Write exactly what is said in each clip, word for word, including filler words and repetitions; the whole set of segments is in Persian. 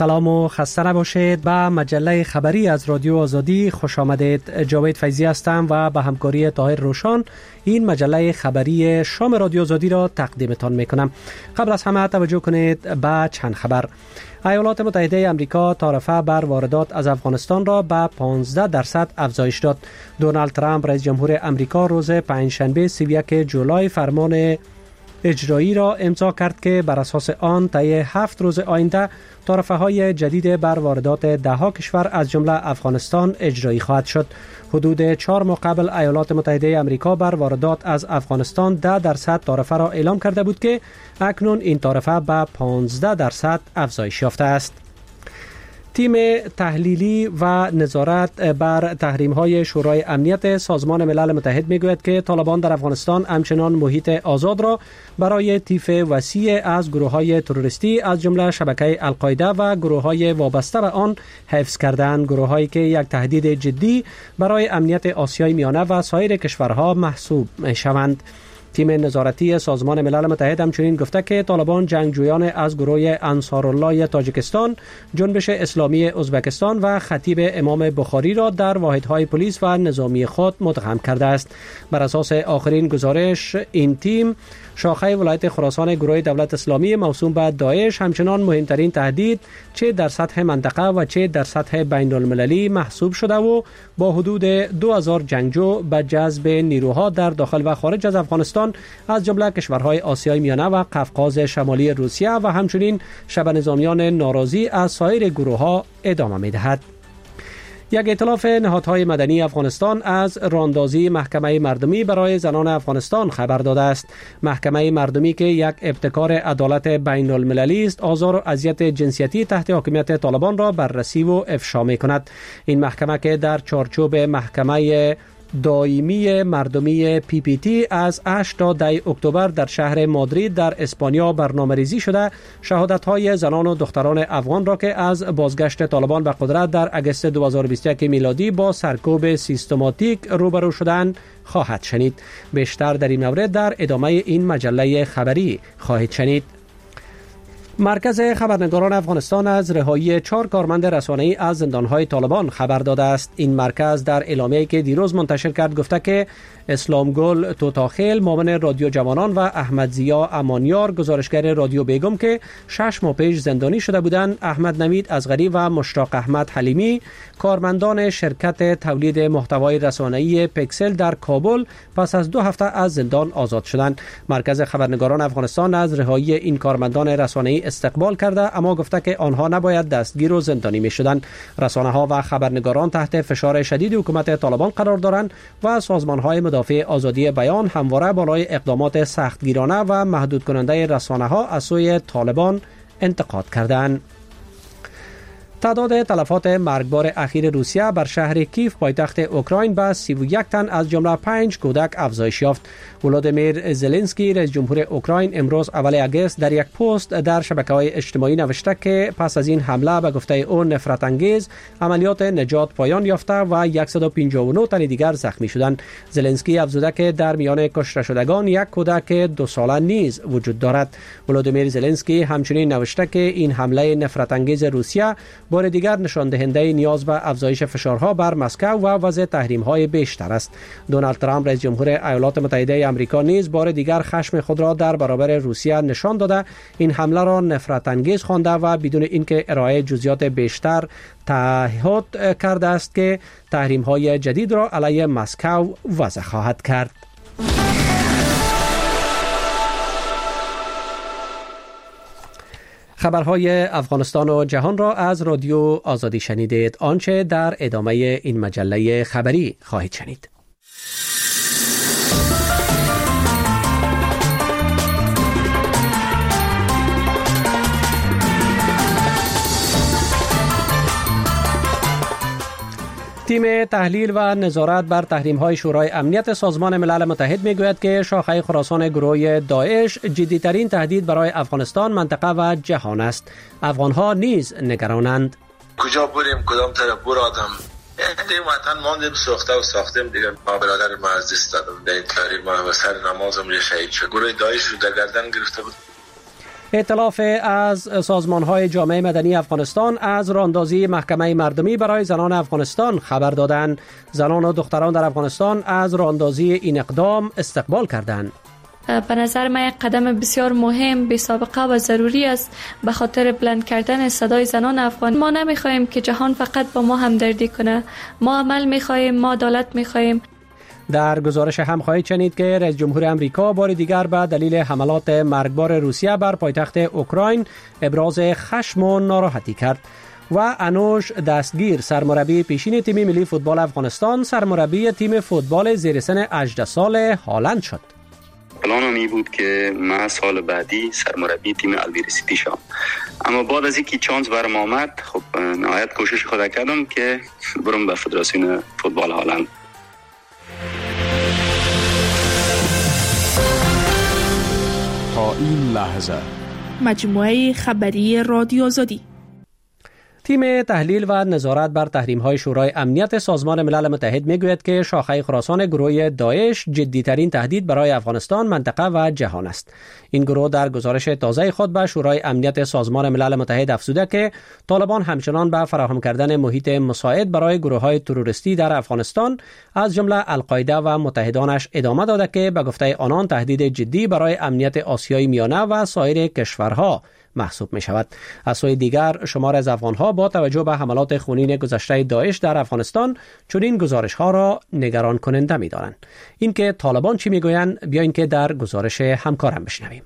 سلام و خسته نباشید. به مجله خبری از رادیو آزادی خوش آمدید. جاوید فیضی هستم و به همکاری طاهر روشان این مجله خبری شام رادیو آزادی را تقدیمتان میکنم. قبل از همه توجه کنید به چند خبر. ایالات متحده آمریکا تعرفه بر واردات از افغانستان را به پانزده درصد افزایش داد. دونالد ترامپ رئیس جمهور آمریکا روز پنجشنبه سی و یک جولای فرمان اجرایی را امضا کرد که بر اساس آن طی هفت روز آینده تعرفه های جدید بر واردات ده ها کشور از جمله افغانستان اجرایی خواهد شد. حدود چهار ماه قبل ایالات متحده آمریکا بر واردات از افغانستان ده درصد تعرفه را اعلام کرده بود که اکنون این تعرفه به پانزده درصد افزایش یافته است. تیم تحلیلی و نظارت بر تحریم‌های شورای امنیت سازمان ملل متحد می‌گوید که طالبان در افغانستان همچنان محیط آزاد را برای طیف وسیع از گروه‌های تروریستی از جمله شبکه القاعده و گروه‌های وابسته به آن حفظ کردند، گروه‌هایی که یک تهدید جدی برای امنیت آسیای میانه و سایر کشورها محسوب می‌شوند. تیم نظارتی سازمان ملل متحد همچنین گفته که طالبان جنگجویان از گروه انصارالله تاجیکستان، جنبش اسلامی ازبکستان و خطیب امام بخاری را در واحدهای پلیس و نظامی خود مدغم کرده است. بر اساس آخرین گزارش این تیم شاخه ولایت خراسان گروه دولت اسلامی موسوم به داعش همچنان مهمترین تهدید چه در سطح منطقه و چه در سطح بین المللی محسوب شده و با حدود دو هزار جنگجو به جذب نیروها در داخل و خارج از افغانستان از جمله کشورهای آسیای میانه و قفقاز شمالی روسیه و همچنین شبه نظامیان ناراضی از سایر گروه‌ها ادامه می‌دهد. یک ائتلاف نهادهای مدنی افغانستان از راندازی محکمه مردمی برای زنان افغانستان خبر داده است. محکمه مردمی که یک ابتکار عدالت بین المللی است، آزار و اذیت جنسیتی تحت حاکمیت طالبان را بررسی و افشا می کند. این محکمه که در چارچوب محکمه دائمی مردمی پی پی تی از هشت تا ده اکتبر در شهر مادرید در اسپانیا برنامه‌ریزی شده، شهادت‌های زنان و دختران افغان را که از بازگشت طالبان به قدرت در اگست دو هزار و بیست و یک میلادی با سرکوب سیستماتیک روبرو شدند خواهد شنید. بیشتر در این مورد در ادامه این مجله خبری خواهید شنید. مرکز خبرنگاران افغانستان از رهایی چهار کارمند رسانه‌ای از زندان‌های طالبان خبر داده است. این مرکز در اعلامیه‌ای که دیروز منتشر کرد گفته که اسلامگل توتاخیل معاون رادیو جوانان و احمد ضیا امانیار گزارشگر رادیو بیگم که شش ماه پیش زندانی شده بودند، احمد نوید اصغری و مشتاق احمد حلیمی کارمندان شرکت تولید محتوای رسانه‌ای پیکسل در کابل پس از دو هفته از زندان آزاد شدند. مرکز خبرنگاران افغانستان از رهایی این کارمندان رسانه‌ای استقبال کرده، اما گفته که آنها نباید دستگیر و زندانی می‌شدند. رسانه‌ها و خبرنگاران تحت فشار شدید حکومت طالبان قرار دارند و سازمان‌های مدافع آزادی بیان همواره بالای اقدامات سختگیرانه و محدود کننده رسانه‌ها از سوی طالبان انتقاد کردند. تعداد تلفات مرگبار اخیر روسیه بر شهر کیف پایتخت اوکراین به سی و یک تن از جمله پنج کودک افزایش یافت. ولادیمیر زلنسکی رئیس جمهور اوکراین امروز اول آگوست در یک پست در شبکه‌های اجتماعی نوشته که پس از این حمله به گفته او نفرت انگیز عملیات نجات پایان یافته و صد و پنجاه و نه تن دیگر زخمی شدند. زلنسکی افزوده که در میان کشته شدگان یک کودک دو ساله نیز وجود دارد. ولادیمیر زلنسکی همچنین نوشته که این حمله نفرت انگیز روسیه بار دیگر نشان دهنده نیاز به افزایش فشارها بر مسکو و وضع تحریم‌های بیشتر است. دونالد ترامپ رئیس جمهور ایالات متحده آمریکا نیز بار دیگر خشم خود را در برابر روسیه نشان داده، این حمله را نفرت انگیز خوانده و بدون اینکه ارائه جزئیات بیشتر تعهد کرده است که تحریم‌های جدید را علیه مسکو وضع خواهد کرد. خبرهای افغانستان و جهان را از رادیو آزادی شنیدید. آنچه در ادامه این مجله خبری خواهید شنید. تیم تحلیل و نظارت بر تحریم‌های شورای امنیت سازمان ملل متحد می‌گوید که شاخه خراسان گروه داعش جدی‌ترین تهدید برای افغانستان، منطقه و جهان است. افغان‌ها نیز نگرانند. کجا بریم، کدام طرف برادم؟ این وطن ماندیم ساخته و ساختیم دیگه. ما برادر ما از دست دادم در این تحریم، ما و سر نمازم شهید شد. گروه داعش رو در گردن گرفته بود. ائتلاف از سازمان‌های جامعه مدنی افغانستان از راهاندازی محکمه مردمی برای زنان افغانستان خبر دادند. زنان و دختران در افغانستان از راهاندازی این اقدام استقبال کردند. به نظر من یک قدم بسیار مهم، بی سابقه و ضروری است به خاطر بلند کردن صدای زنان افغان. ما نمیخواهیم که جهان فقط با ما همدردی کنه. ما عمل میخواهیم، ما عدالت میخواهیم. در گزارش هم خواهید شنید که رئیس جمهور امریکا بار دیگر به دلیل حملات مرگبار روسیه بر پایتخت اوکراین ابراز خشم و ناراحتی کرد. و انوش دستگیر سرمربی پیشین تیم ملی فوتبال افغانستان سرمربی تیم فوتبال زیر سن هجده سال هالند شد. پلانم این بود که من سال بعدی سرمربی تیم البیر سیتی شم، اما بعد از اینکه چانس برام آمد خب نهایت کوشش خود کردم که برم به فدراسیون فوتبال هالند. تا این لحظه مجموعه خبری رادیو آزادی. تیم تحلیل و نظارت بر تحریم‌های شورای امنیت سازمان ملل متحد میگوید که شاخه خراسان گروه داعش جدی‌ترین تهدید برای افغانستان، منطقه و جهان است. این گروه در گزارش تازه خود به شورای امنیت سازمان ملل متحد افزوده که طالبان همچنان به فراهم کردن محیط مساعد برای گروه‌های تروریستی در افغانستان از جمله القاعده و متحدانش ادامه داده که به گفته آنان تهدید جدی برای امنیت آسیای میانه و سایر کشورها محسوب می شود. از سوی دیگر شمار از افغانها با توجه به حملات خونین گذشته داعش در افغانستان چنین گزارش ها را نگران کننده می دانند. این که طالبان چی می گویند بیاین که در گزارش همکارم بشنویم.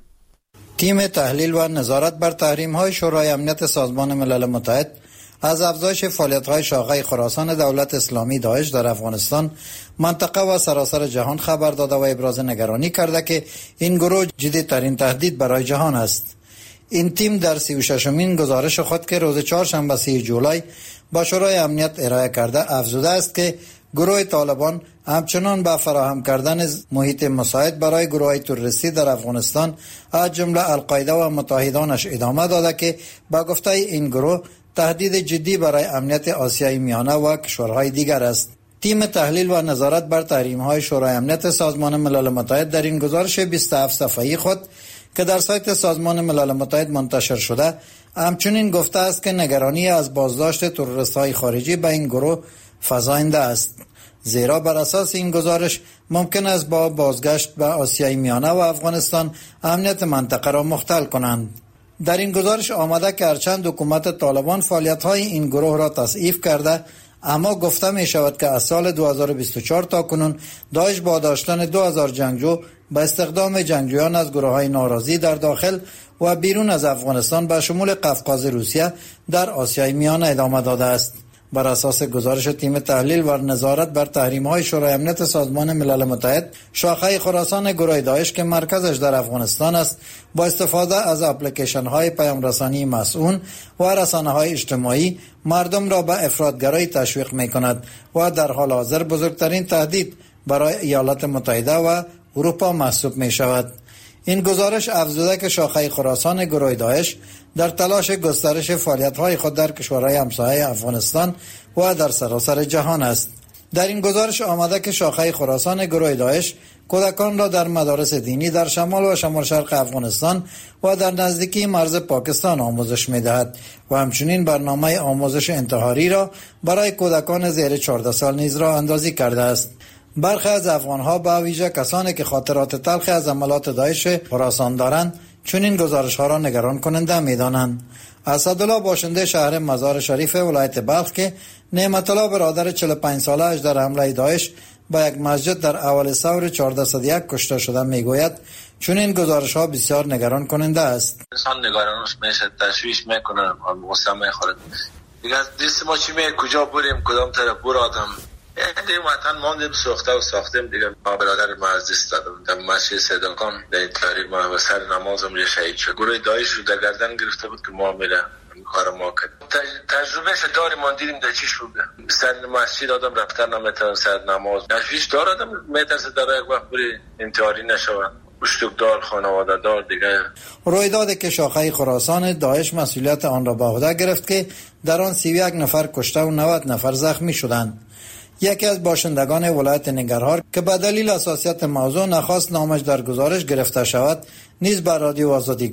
تیم تحلیل و نظارت بر تحریم های شورای امنیت سازمان ملل متحد از افزایش فعالیت های شاخه خراسان دولت اسلامی داعش در افغانستان، منطقه و سراسر جهان خبر داده و ابراز نگرانی کرده که این گروه جدی‌ترین تهدید برای جهان است. این تیم در سی و ششمین گزارش خود که روز چهارشنبه سی جولای با شورای امنیت ارائه کرده افزوده است که گروه طالبان همچنان به فراهم کردن محیط مساعد برای گروه‌های تروریستی در افغانستان از جمله القاعده و متحدانش ادامه داده که با گفته این گروه تهدید جدی برای امنیت آسیای میانه و کشورهای دیگر است. تیم تحلیل و نظارت بر تحریم‌های شورای امنیت سازمان ملل متحد در این گزارش بیست و هفت صفحه‌ای خود که در سایت سازمان ملل متحد منتشر شده همچنین گفته است که نگرانی از بازداشت تروریست‌های خارجی به این گروه فزاینده است، زیرا بر اساس این گزارش ممکن است با بازگشت به آسیای میانه و افغانستان امنیت منطقه را مختل کنند. در این گزارش آمده که هرچند حکومت طالبان فعالیت‌های این گروه را تضعیف کرده، اما گفته می شود که از سال دو هزار و بیست و چهار تا کنون داعش با داشتن دو هزار جنگجو به استخدام جنگجویان از گروه‌های ناراضی در داخل و بیرون از افغانستان به شمول قفقاز روسیه در آسیای میانه ادامه داده است. بر اساس گزارش تیم تحلیل و نظارت بر تحریم‌های شورای امنیت سازمان ملل متحد، شاخه خراسان گروه داعش که مرکزش در افغانستان است، با استفاده از اپلیکیشن‌های پیام‌رسانی مسئول و رسانه‌های اجتماعی مردم را به افراطگرایی تشویق می‌کند و در حال حاضر بزرگترین تهدید برای ایالات متحده و اروپا محسوب می‌شود. این گزارش افزوده که شاخه خراسان گروه داعش در تلاش گسترش فعالیت‌های خود در کشورهای همسایه افغانستان و در سراسر جهان است. در این گزارش آمده که شاخه خراسان گروه داعش کودکان را در مدارس دینی در شمال و شمال شرق افغانستان و در نزدیکی مرز پاکستان آموزش می‌دهد و همچنین برنامه آموزش انتحاری را برای کودکان زیر چهارده سال نیز راه اندازی کرده است. برخی از افغان‌ها به ویژه کسانی که خاطرات تلخی از عملات داعش خراسان دارند چون این گزارش‌ها را نگران کننده می‌دانند. اسدالله باشنده شهر مزار شریف ولایت بلخ که نعمت الله برادر چهل و پنج ساله‌اش در حمله داعش به یک مسجد در اول ثور چهارده صد و یک کشته شده میگوید چون این گزارش‌ها بسیار نگران کننده است. انسان نگرانش میشه، تشویش میکنه، غصه میخوره. دیگه دست ما چی می کجا بریم، کدام طرف برادم. این وطن ماندیم ساخته و ساختیم دیگه. ما برادر مرزیست دادم در مسجد صداقان در این تاریخ ما به سر نمازم یه شهید شد. گروه داعش رو در گردن گرفته بود که ما میره کار ما کرد. تجربه ش داریم، ما دیدیم در چیش بود. سر مسجد آدم رفتن نمیتونه سر نماز. نشویش دار آدم میترسه در یک وقت بری انتحاری نشود. مشتوک دار، خانواده دار دیگه. رویدادی که شاخه خراسان داعش مسئولیت آن را به عهده گرفت که در آن سی و یک نفر کشته و نود نفر زخمی شدند. یکی از باشندگان ولایت ننگرهار که به دلیل حساسیت موضوع نخواست نامش در گزارش گرفته شود نیز بر رادیو آزادی گفت: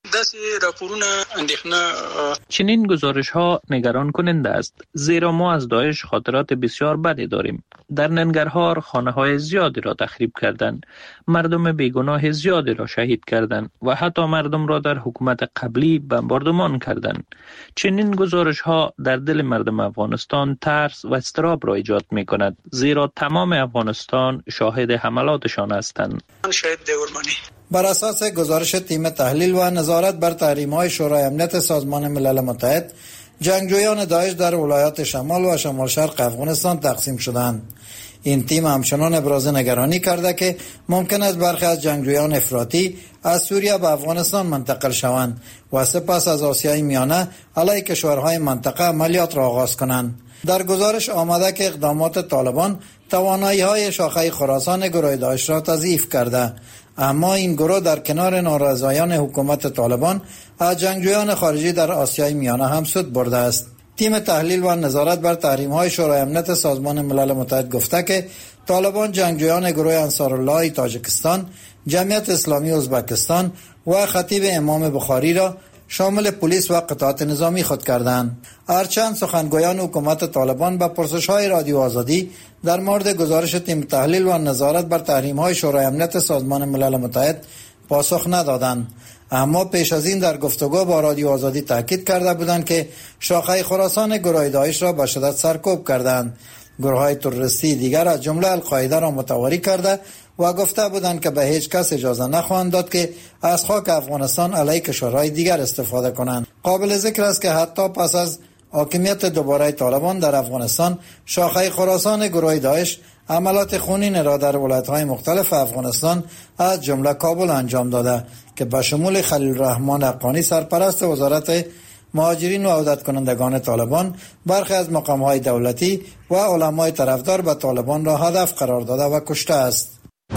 داسې راپورونه اندېښنه. چنین گزارش ها نگران کننده است، زیرا ما از داعش خاطرات بسیار بدی داریم. در ننگرهار خانه های زیادی را تخریب کردند، مردم بیگناه زیادی را شهید کردند و حتی مردم را در حکومت قبلی بمباردمان کردند. چنین گزارش ها در دل مردم افغانستان ترس و اضطراب را ایجاد می کند، زیرا تمام افغانستان شاهد حملاتشان هستند. شاهد دیورمانی. بر اساس گزارش تیم تحلیل و نظارت بر تحریم‌های شورای امنیت سازمان ملل متحد، جنگجویان داعش در ولایات شمال و شمال شرق افغانستان تقسیم شدند. این تیم همچنان ابراز نگرانی کرده که ممکن است برخی از جنگجویان افراطی از سوریه به افغانستان منتقل شوند و سپس از آسیای میانه علیه کشورهای منطقه عملیات را آغاز کنند. در گزارش آمده که اقدامات طالبان توانایی‌های شاخه خراسان گروه داعش را تضعیف کرده، اما این گروه در کنار نارضایان حکومت طالبان از جنگجویان خارجی در آسیای میانه هم سود برده است. تیم تحلیل و نظارت بر تحریم‌های شورای امنیت سازمان ملل متحد گفته که طالبان جنگجویان گروه انصارالله تاجیکستان، جمعیت اسلامی ازبکستان و خطیب امام بخاری را شامل پلیس و قطعات نظامی خود کردند. هرچند سخنگویان حکومت طالبان به پرسش‌های رادیو آزادی در مورد گزارش تیم تحلیل و نظارت بر تحریم‌های شورای امنیت سازمان ملل متحد پاسخ ندادند، اما پیش از این در گفتگو با رادیو آزادی تاکید کرده بودند که شاخه خراسان گروه داعش را به شدت سرکوب کردند. گروه‌های تروریستی دیگر از جمله القاعده را متواری کرده و گفته بودند که به هیچ کس اجازه نخواهند داد که از خاک افغانستان علیه کشورهای دیگر استفاده کنند. قابل ذکر است که حتی پس از حاکمیت دوباره طالبان در افغانستان، شاخه خراسان گروه داعش عملات خونین را در ولایت‌های مختلف افغانستان از جمله کابل انجام داده که به شمول خلیل الرحمن حقانی سرپرست وزارت مهاجرین و عودت کنندگان طالبان، برخی از مقام‌های دولتی و علمای طرفدار به طالبان را هدف قرار داده و کشته است.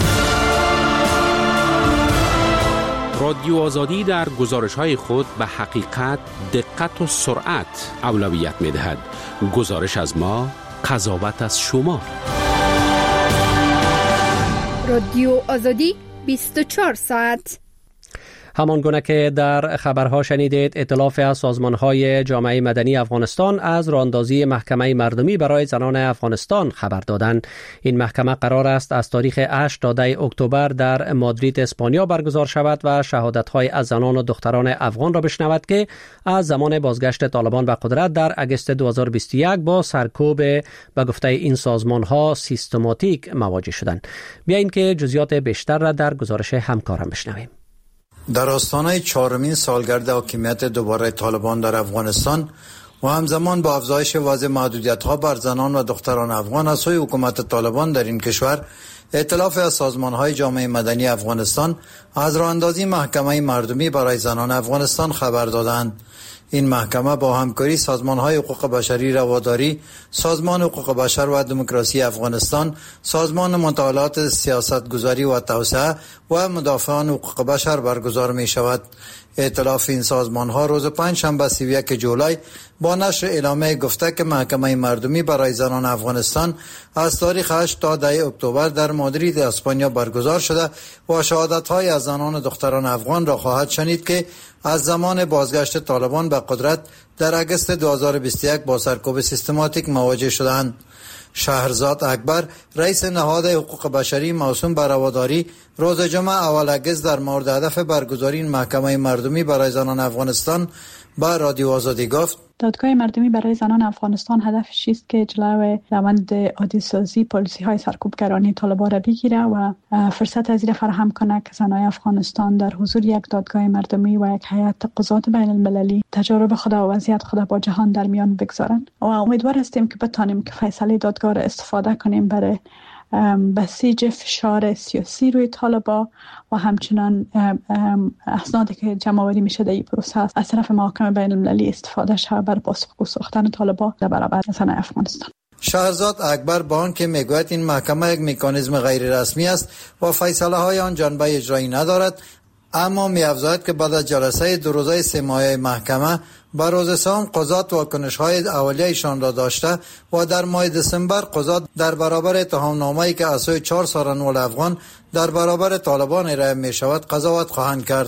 رادیو آزادی در گزارش‌های خود به حقیقت، دقت و سرعت اولویت می‌دهد. گزارش از ما، قضاوت از شما. رادیو آزادی بیست و چهار ساعت. همان گونه که در خبرها شنیدید، ائتلاف از سازمان‌های جامعه مدنی افغانستان از راهاندازی محکمه مردمی برای زنان افغانستان خبر دادند. این محکمه قرار است از تاریخ هشت تا ده اکتبر در مادرید اسپانیا برگزار شود و شهادت‌های از زنان و دختران افغان را بشنود که از زمان بازگشت طالبان به قدرت در اگست دو هزار و بیست و یک با سرکوب به گفته این سازمان‌ها سیستماتیک مواجه شدند. بیایید که جزئیات بیشتر را در گزارش همکارم بشنویم. در آستانه چهارمین سالگرد حاکمیت دوباره طالبان در افغانستان و همزمان با افزایش وضع محدودیت‌ها بر زنان و دختران افغان از سوی حکومت طالبان در این کشور، ائتلاف از سازمان‌های جامعه مدنی افغانستان از راهاندازی محکمه مردمی برای زنان افغانستان خبر دادند. این محکمه با همکاری سازمان‌های حقوق بشری رواداری، سازمان حقوق بشر و دموکراسی افغانستان، سازمان مطالعات سیاستگذاری و توسعه و مدافعان حقوق بشر برگزار می‌شود. ائتلاف این سازمان‌ها روز پنجشنبه سی و یک جولای با نشر اعلامیه گفته که محکمه مردمی برای زنان افغانستان از تاریخ هشت تا ده اکتبر در مادرید اسپانیا برگزار شده و شهادت‌های از زنان و دختران افغان را خواهد شنید که از زمان بازگشت طالبان به قدرت در اگست دو هزار و بیست و یک با سرکوب سیستماتیک مواجه شدند. شهرزاد اکبر، رئیس نهاد حقوق بشری موسوم به رواداری، روز جمعه اول اگست در مورد هدف برگزاری این محکمه مردمی برای زنان افغانستان با رادیو آزادی گفت: دادگاه مردمی برای زنان افغانستان هدفش است که جلوی روند عادی سازی پالیسی های سرکوبگرانی طالبان را بگیره و فرصت از این فراهم کنه که زنان افغانستان در حضور یک دادگاه مردمی و یک هیئت قضات بین المللی تجارب خود و وضعیت خود با جهان در میان بگذارند و امیدوار هستیم که بتانیم که فیصله دادگاه را استفاده کنیم برای بسیج فشار سیاسی روی طالبان و همچنان اسنادی که جمع آوری میشه در این پروسه از طرف محاکم بین المللی استفاده شود برای پاسخگو ساختن طالبان در برابر زنان افغانستان. شهرزاد اکبر با آنکه میگوید این محکمه یک مکانیزم غیر رسمی است و فیصله های آن جنبه اجرایی ندارد، اما می‌افزاید که بعد از جلسه دو روزه سه ماهه محکمه بر روز سوم قضات واکنش‌های اولیه‌شان را داشته و در ماه دسامبر قضات در برابر اتهامنامه‌ای که از سوی چهار سارنول افغان در برابر طالبان ارائه می‌شود قضاوت خواهند کرد.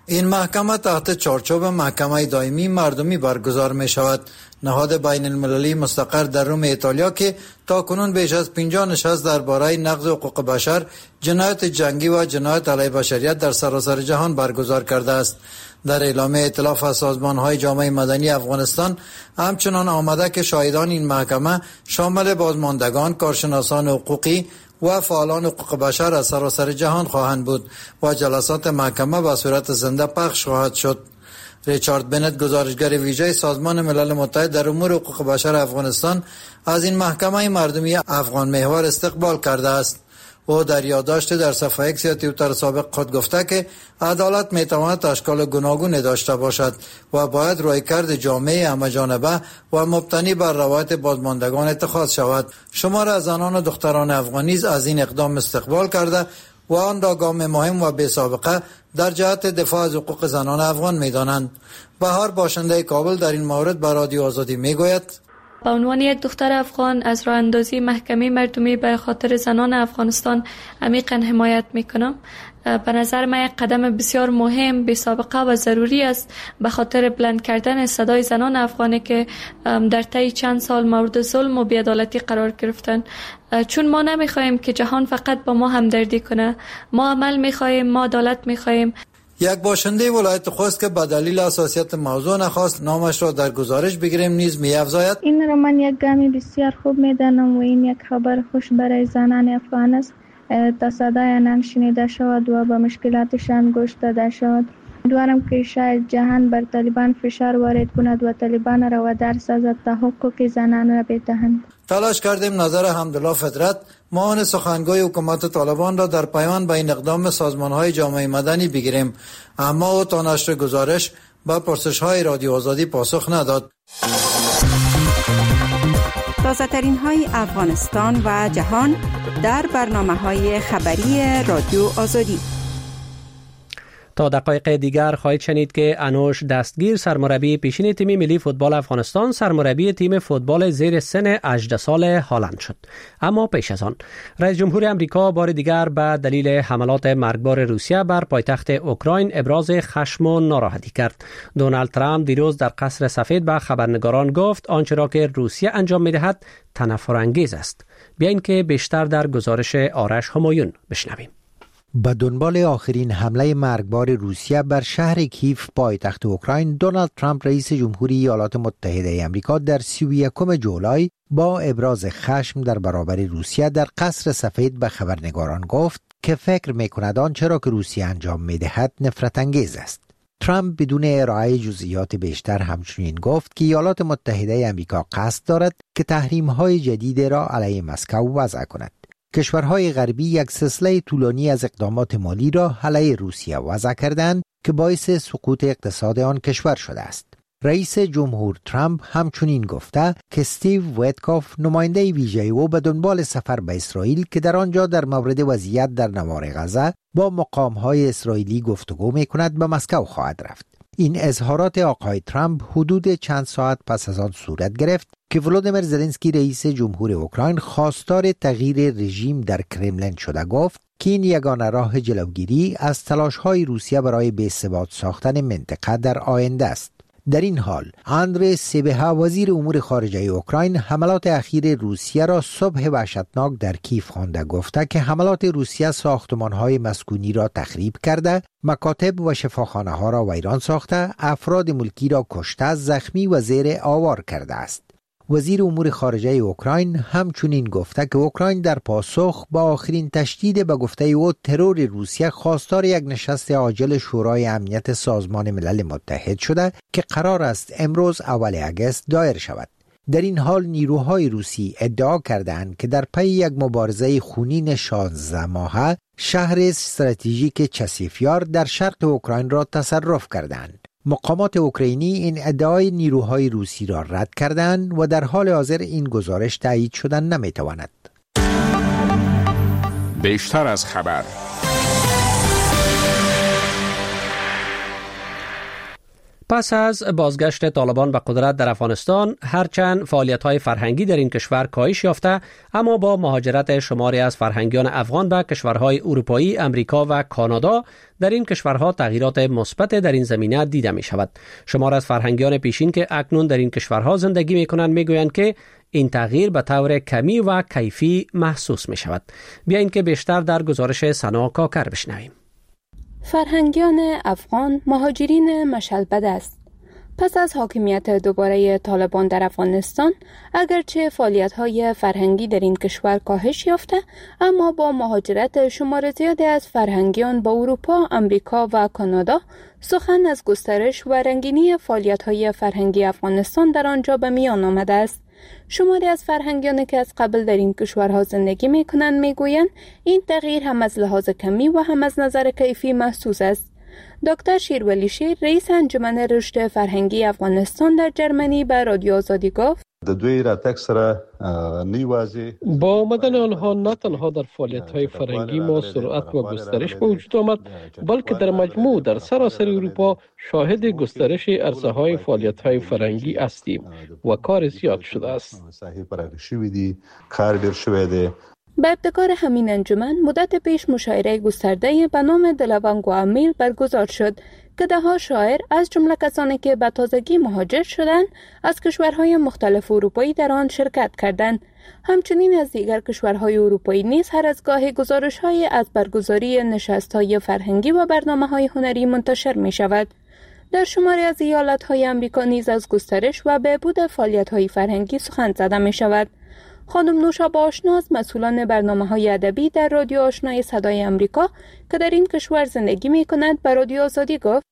این محکمه تحت چارچوب محکمه دائمی مردمی برگزار می شود. نهاد بین المللی مستقر در روم ایتالیا که تا کنون بیش از پنجاه نشست درباره نقض حقوق بشر، جنایت جنگی و جنایت علیه بشریت در سراسر جهان برگزار کرده است. در اعلامیه ائتلاف از سازمان‌های جامعه مدنی افغانستان همچنان آمده که شاهدان این محکمه شامل بازماندگان، کارشناسان حقوقی و فعالان حقوق بشر از سراسر جهان خواهند بود و جلسات محکمه به صورت زنده پخش خواهد شد. ریچارد بنت، گزارشگر ویژه سازمان ملل متحد در امور حقوق بشر افغانستان، از این محکمه مردمی افغان محور استقبال کرده است. او در یادداشت در صفحه ایکس یا توییتر سابق خود گفته که عدالت میتواند اشکال گوناگون داشته باشد و باید رویکرد جامعه همه‌جانبه و مبتنی بر روایت بازماندگان اتخاذ شود. شمار از زنان و دختران افغانی از این اقدام استقبال کرده و آن را گام مهم و بی سابقه در جهت دفاع از حقوق زنان افغان می‌دانند. بهار، باشنده کابل، در این مورد به رادیو آزادی میگوید: به عنوان یک دختر افغان از راه اندازی محکمه مردمی به خاطر زنان افغانستان عمیقاً حمایت میکنم. به نظر من یک قدم بسیار مهم، بی سابقه و ضروری است به خاطر بلند کردن صدای زنان افغانی که در طی چند سال مورد ظلم و بی‌عدالتی قرار گرفتن. چون ما نمیخوایم که جهان فقط با ما همدردی کنه، ما عمل میخوایم، ما عدالت میخوایم. یک باشنده ولایت خوست که به دلیل حساسیت موضوع نخواست نامش را در گزارش بگیریم نیز می‌افزاید: این را من یک گامی بسیار خوب میدانم و این یک خبر خوش برای زنان افغان است تا صدای آنان شنیده شود و به مشکلاتشان گوش داده شود. امیدوارم که شاید جهان بر طالبان فشار وارد کند و طالبان را وادار سازد تا حقوق زنان را بدهند. تلاش کردیم نظر حمدالله فطرت، معاون سخنگوی حکومت طالبان را در پیوند به این اقدام سازمان‌های جامعه مدنی بگیریم، اما او تا نشر گزارش به پرسش‌های رادیو آزادی پاسخ نداد. تازه‌ترین های افغانستان و جهان در برنامه‌های خبری رادیو آزادی. تا دقایق دیگر خواهید شنید که انوش دستگیر، سرمربی پیشین تیم ملی فوتبال افغانستان، سرمربی تیم فوتبال زیر سن هجده ساله هالند شد. اما پیش از آن رئیس جمهور امریکا بار دیگر به دلیل حملات مرگبار روسیه بر پایتخت اوکراین ابراز خشم و ناراحتی کرد. دونالد ترامپ دیروز در قصر سفید به خبرنگاران گفت آنچه را که روسیه انجام می‌دهد تنفرانگیز است. بیاین که بیشتر در گزارش آرش همایون بشنویم. به دنبال آخرین حمله مرگبار روسیه بر شهر کیف پایتخت اوکراین، دونالد ترامپ رئیس جمهوری ایالات متحده آمریکا در سی و یکم جولای با ابراز خشم در برابر روسیه در قصر سفید به خبرنگاران گفت که فکر می‌کند آنچه را که روسیه انجام می‌دهد نفرت انگیز است. ترامپ بدون ارائه جزئیات بیشتر همچنین گفت که ایالات متحده آمریکا قصد دارد که تحریم‌های جدید را علیه مسکو وضع کند. کشورهای غربی یک سلسله طولانی از اقدامات مالی را علیه روسیه وضع کردند که باعث سقوط اقتصاد آن کشور شده است. رئیس جمهور ترامپ همچنین گفته که استیو ویتکوف، نماینده ویژه او، به دنبال سفر به اسرائیل که در آنجا در مورد وضعیت در نوار غزه با مقام‌های اسرائیلی گفتگو می‌کند، به مسکو خواهد رفت. این اظهارات آقای ترامپ حدود چند ساعت پس از آن صورت گرفت که ولودیمیر زلنسکی رئیس جمهور اوکراین خواستار تغییر رژیم در کرملین شده گفت که این یگانه راه جلوگیری از تلاش‌های روسیه برای بی‌ثبات ساختن منطقه در آینده است. در این حال اندری سیبها، وزیر امور خارجه اوکراین، حملات اخیر روسیه را صبح وحشتناک در کیف خوانده، گفته که حملات روسیه ساختمان‌های مسکونی را تخریب کرده، مکاتب و شفاخانه‌ها را ویران ساخته، افراد ملکی را کشته، زخمی و زیر آوار کرده است. وزیر امور خارجه اوکراین همچنین گفته که اوکراین در پاسخ با آخرین تشدید به گفته او ترور روسیه خواستار یک نشست عاجل شورای امنیت سازمان ملل متحد شده که قرار است امروز اول اگست دایر شود. در این حال نیروهای روسی ادعا کردند که در پی یک مبارزه خونین شانزده ماهه شهر استراتژیک چسیفیار در شرق اوکراین را تصرف کردند. مقامات اوکراینی این ادعای نیروهای روسی را رد کردند و در حال حاضر این گزارش تایید شدن نمیتواند. بیشتر از خبر. پس از بازگشت طالبان به قدرت در افغانستان، هرچند فعالیت‌های فرهنگی در این کشور کاهش یافته، اما با مهاجرت شماری از فرهنگیان افغان به کشورهای اروپایی، امریکا و کانادا، در این کشورها تغییرات مثبت در این زمینه دیده می شود. شمار از فرهنگیان پیشین که اکنون در این کشورها زندگی می کنند می گویند که این تغییر به طور کمی و کیفی محسوس می شود. بیاییم که بیشتر در گزارش سنا کاکر بشنویم. فرهنگیان افغان مهاجرین مشلبد است. پس از حاکمیت دوباره طالبان در افغانستان، اگرچه فعالیت‌های فرهنگی در این کشور کاهش یافته، اما با مهاجرت شمار زیادی از فرهنگیان با اروپا، امریکا و کانادا، سخن از گسترش و رنگینی فعالیت‌های فرهنگی افغانستان در آنجا به میان آمده است. شماری از فرهنگیانی که از قبل در این کشورها زندگی می‌کنند می‌گویند این تغییر هم از لحاظ کمی و هم از نظر کیفی محسوس است. دکتر شیرولی شیر، رئیس انجمن رشد فرهنگی افغانستان در جرمنی، به رادیو آزادی گفت: با آمدن آنها نه تنها در فعالیت‌های فرهنگی ما سرعت و گسترش به وجود آمد، بلکه در مجموع در سراسر اروپا شاهد گسترش عرصه‌های فعالیت‌های فرهنگی هستیم و کار زیاد شده است. به ابتکار همین انجمن مدت پیش مشاعره گسترده به نام دلوانگ و امیل برگزار شد که ده ها شاعر از جمله کسانی که به تازگی مهاجر شدند از کشورهای مختلف اروپایی در آن شرکت کردند. همچنین از دیگر کشورهای اروپایی نیز هر از گاهی گزارش‌های از برگزاری نشست‌های فرهنگی و برنامه‌های هنری منتشر می‌شود. در شماری از ایالت‌های آمریکا نیز از گسترش و بهبود فعالیت‌های فرهنگی سخن زده می‌شود. خانم نوشابه آشناز، مسئولان برنامه‌های ادبی در رادیو آشنای صدای آمریکا که در این کشور زندگی می‌کند، به رادیو آزادی گفت: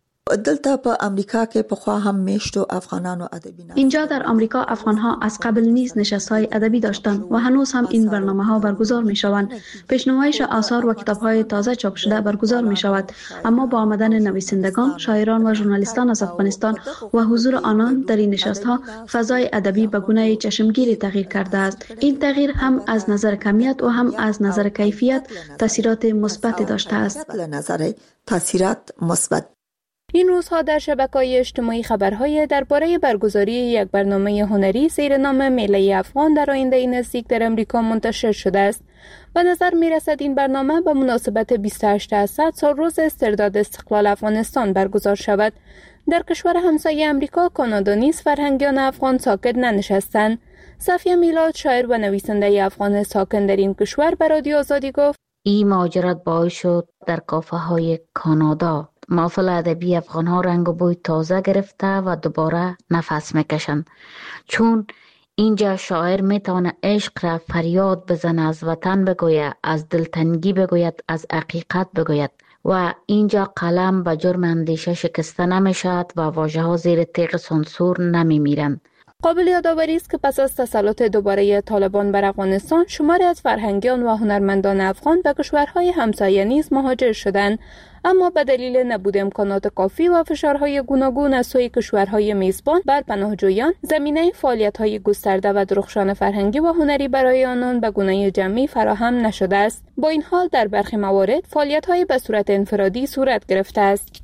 دلته په امریکا کې پخوا هم میشتو افغانانو ادبی نه. اینجا در آمریکا افغان‌ها از قبل نیز نشست‌های ادبی داشتند و هنوز هم این برنامه‌ها برگزار می‌شوند. پیش‌نمایش آثار و کتاب‌های تازه چاپ شده برگزار می‌شود، اما با آمدن نویسندگان، شاعران و ژورنالیستان از افغانستان و حضور آنان در این نشست‌ها، فضای ادبی به گونه چشمگیری تغییر کرده است. این تغییر هم از نظر کمیت و هم از نظر کیفیت تاثیرات مثبتی داشته است. از نظر تاثیرات مثبت. این روزها در شبکه‌های اجتماعی خبرهای درباره برگزاری یک برنامه هنری زیر نام میله افغان در آینده نزدیک در امریکا منتشر شده است. به نظر می‌رسد این برنامه به مناسبت بیست و هشت اسد سال روز استرداد استقلال افغانستان برگزار شود. در کشور همسایه امریکا، کانادا نیز فرهنگیان افغان ساکت ننشستند. صفیه میلاد، شاعر و نویسنده افغان ساکن در این کشور، به رادیو آزادی گفت: این مهاجرت باعث شد در کافه‌های کانادا محفل ادبی افغان ها رنگ و بوی تازه گرفته و دوباره نفس میکشند، چون اینجا شاعر میتونه عشق را فریاد بزنه، از وطن بگوید، از دلتنگی بگوید، از حقیقت بگوید و اینجا قلم به جرم اندیشه شکسته نمیشد و واژه ها زیر تیغ سانسور نمیمیرند. قابل یادآوری است که پس از تسلط دوباره طالبان بر افغانستان، شماری از فرهنگیان و هنرمندان افغان به کشورهای همسایه نیز مهاجر شدند، اما به دلیل نبود امکانات کافی و فشارهای گوناگون از سوی کشورهای میزبان بر پناهجویان، زمینه فعالیت‌های گسترده و درخشان فرهنگی و هنری برای آنان به گونه جمعی فراهم نشده است. با این حال در برخی موارد فعالیت‌های به صورت انفرادی صورت گرفته است.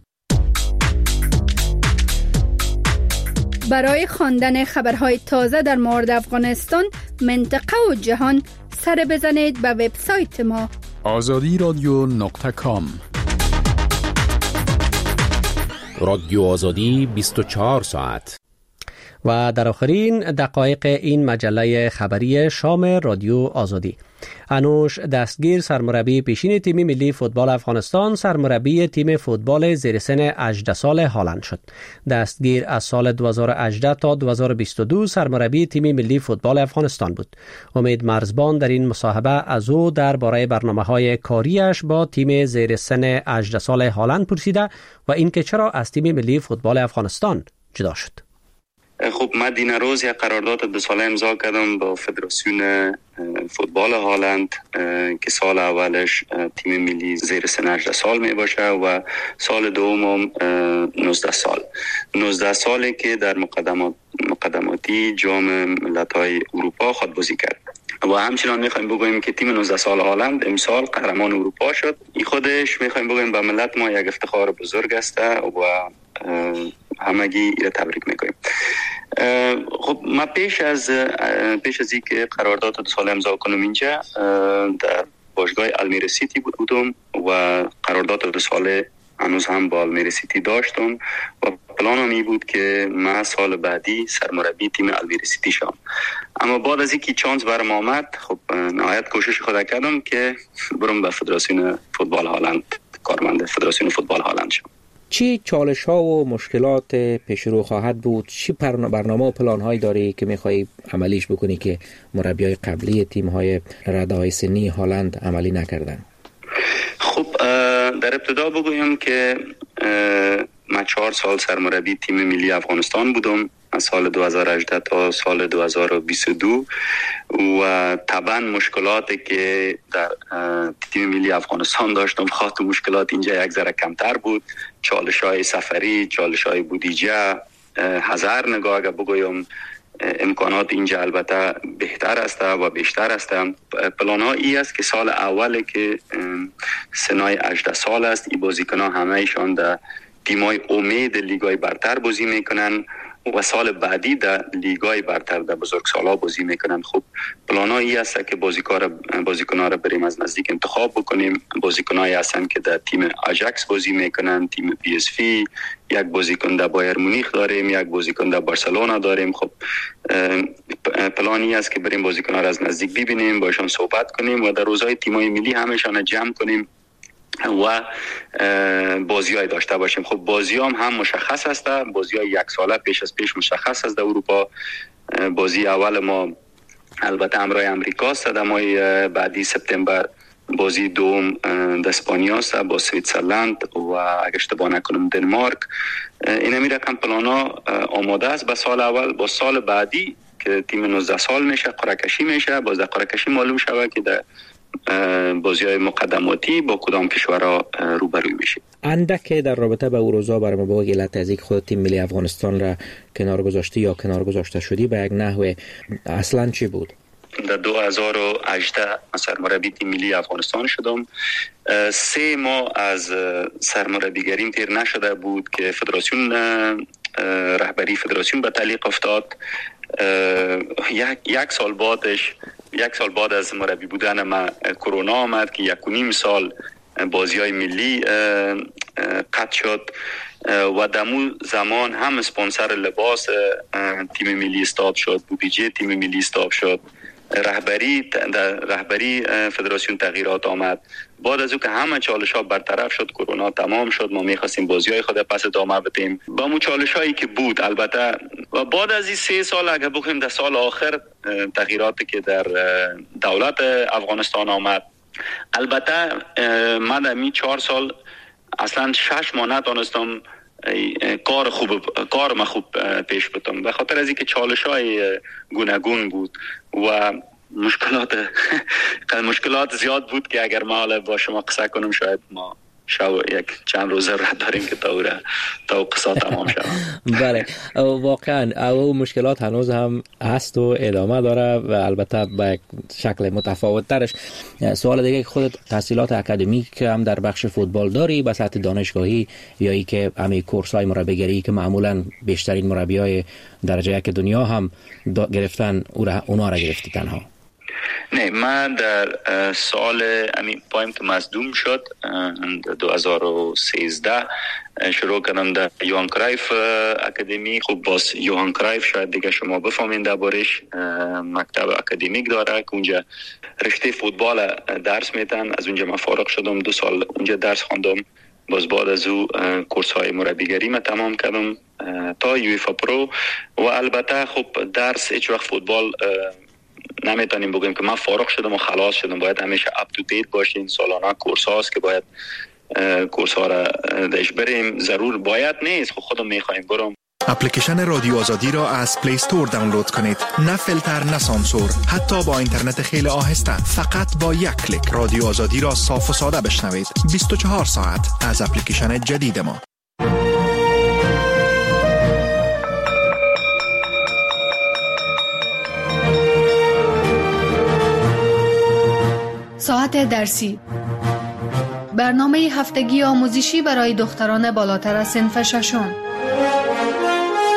برای خواندن خبرهای تازه در مورد افغانستان، منطقه و جهان، سر بزنید به وبسایت ما آزادی رادیو نقطه کام. رادیو آزادی بیست و چهار ساعت. و در آخرین دقایق این مجله خبری شام رادیو آزادی، انوش دستگیر، سرمربی پیشین تیم ملی فوتبال افغانستان، سرمربی تیم فوتبال زیر سن هجده سال هالند شد. دستگیر از سال دو هزار و هجده تا دو هزار و بیست و دو سرمربی تیم ملی فوتبال افغانستان بود. امید مرزبان در این مصاحبه از او درباره برنامه‌های کاریش با تیم زیر سن هجده سال هالند پرسیده و اینکه چرا از تیم ملی فوتبال افغانستان جدا شد. خب من دین روز یک قرارداد دو ساله امضا کردم با فدراسیون فوتبال هالند که سال اولش تیم ملی زیر سن هجده سال می باشه و سال دوم نوزده سال نوزده سالی که در مقدمات مقدماتی جام ملت‌های اروپا خود بازی کرد. و همچنان میخوایم بگوییم که تیم نوزده سال هالند امسال قهرمان اروپا شد. این خودش میخوایم بگوییم به ملت ما یک افتخار بزرگ است و همگی را تبریک میکنیم. خب ما پیش از پیش از اینکه قرارداد دو ساله امضا کنم اینجا در باشگاه المیرا سیتی بودم و قرارداد دو ساله هنوز هم با المیرا سیتی داشتم و پلانم این بود که من سال بعدی سرمربی تیم المیرا سیتی شدم. اما بعد از اینکه چانس برام آمد خب نهایت کوشش خود کردم که برم به فدراسیون فوتبال هالند کارمند فدراسیون فوتبال هالند شدم. چی چالش ها و مشکلات پیش رو خواهد بود؟ چی برنامه و پلان هایی داری که میخوایی عملیش بکنی که مربی های قبلی تیم های رده های سنی هالند عملی نکردن؟ خب در ابتدا بگویم که من چهار سال سرمربی تیم ملی افغانستان بودم از سال دو هزار و هجده تا سال دو هزار و بیست و دو و طبعا مشکلاتی که در تیم ملی افغانستان داشتم خاطر مشکلات اینجا یک ذره کمتر بود. چالش های سفری، چالش های بودجه، هزار نگاه اگر بگویم امکانات اینجا البته بهتر است و بیشتر است. پلان ها ای است که سال اولی که سنای هجده سال است این بازیکن ها همه ایشان در تیمای امید لیگای برتر بازی میکنن و سال بعدی در لیگای برتر در بزرگسالا بازی میکنن. خب پلان ها ای است که بازیکن بازیکن‌ها را بریم از نزدیک انتخاب بکنیم. بازیکنایی هستند که در تیم آژاکس بازی میکنن، تیم پی اس وی، یک بازیکن در بایر مونیخ داریم، یک بازیکن در بارسلونا داریم. خب پلانی است که بریم بازیکن‌ها را از نزدیک ببینیم، باشون صحبت کنیم و در روزهای تیم‌های ملی همشان جمع کنیم و بازی های داشته باشیم. خب بازی هم هم مشخص است، بازی های یک ساله پیش از پیش مشخص است. در اروپا بازی اول ما البته همراه امریکا است، در ماه بعدی سپتامبر بازی دوم در اسپانیا است با سوئیسرلند و اگه اشتباه نکنم دنمارک. این می رقم پلانا آماده است. با سال اول با سال بعدی که تیم نوزده سال میشه قرعه کشی میشه، باز در قرعه کشی معلوم شود که در بازی‌های مقدماتی با کدام کشورها روبروی میشه. اندک در رابطه با اوروزا برام با علت از اینکه خود تیم ملی افغانستان را کنار گذاشتی یا کنار گذاشته شدی به یک نحو اصلا چی بود؟ در دو هزار و هجده سرمربی تیم ملی افغانستان شدم. سه ماه از سرمربیگریم تیر نشده بود که فدراسیون رهبری فدراسیون به تعلیق افتاد. یک یک سال بعدش یک سال بعد از مربی بودن من کرونا آمد که یک و نیم سال بازی های ملی قطع شد و دمو زمان هم اسپانسر لباس تیم ملی استاپ شد، بودجه تیم ملی استاپ شد، رهبری در رهبری فدراسیون تغییرات آمد. بعد از او که همه چالش ها برطرف شد، کرونا تمام شد، ما میخواستیم بازی های خود پس ادامه بدیم با اون چالش هایی که بود. البته و بعد از این سه سال اگه بخویم در سال آخر تغییراتی که در دولت افغانستان آمد، البته من در این چهار سال اصلا شش ماه نتونستم کار خوب کار ما خوب پیش بردم به خاطر از اینکه چالش‌های گوناگون بود و مشکلات مشکلات زیاد بود که اگر ما حالا با شما قصه کنم شاید ما شو یک چند روزه رد داریم که تا تا قصه تمام شود. بله واقعا او مشکلات هنوز هم هست و ادامه داره و البته به شکل متفاوت ترش. سوال دیگه خودت تحصیلات اکادمیک هم در بخش فوتبال داری به سطح دانشگاهی یا ای که همین کورس‌های مربیگری که معمولا بیشترین مربیای درجه یک دنیا هم گرفتن اونا را گرفتی تنها؟ نه، من در سال امی پایم که مصدوم شد دو هزار و سیزده شروع کردم در یوهان کرایف اکادمی. خب باز یوهان کرایف شاید دیگه شما بفهمین دربارش، مکتب اکادمیک داره که اونجا رشته فوتبال درس میدن. از اونجا من فارغ شدم، دو سال اونجا درس خواندم. باز بعد از او کورس های مربیگری ما تمام کردم تا یوفا پرو و البته خب درس هیچ وقت فوتبال نمیتونیم بگیم که من فارغ شدم و خلاص شدم. باید همیشه اپ تو دیت باشین. سالانه کورس هاست که باید کورس ها را داشت بریم. ضرور باید نیست، خب خودم میخوایم برم. اپلیکیشن رادیو آزادی را از پلی استور دانلود کنید. نه فیلتر نه سانسور، حتی با اینترنت خیلی آهسته. فقط با یک کلیک رادیو آزادی را صاف و ساده بشنوید. بیست و چهار ساعت از اپلیکیشن جدید ما. ساعت درسی، برنامه هفتگی آموزشی برای دختران بالاتر از صنف ششم.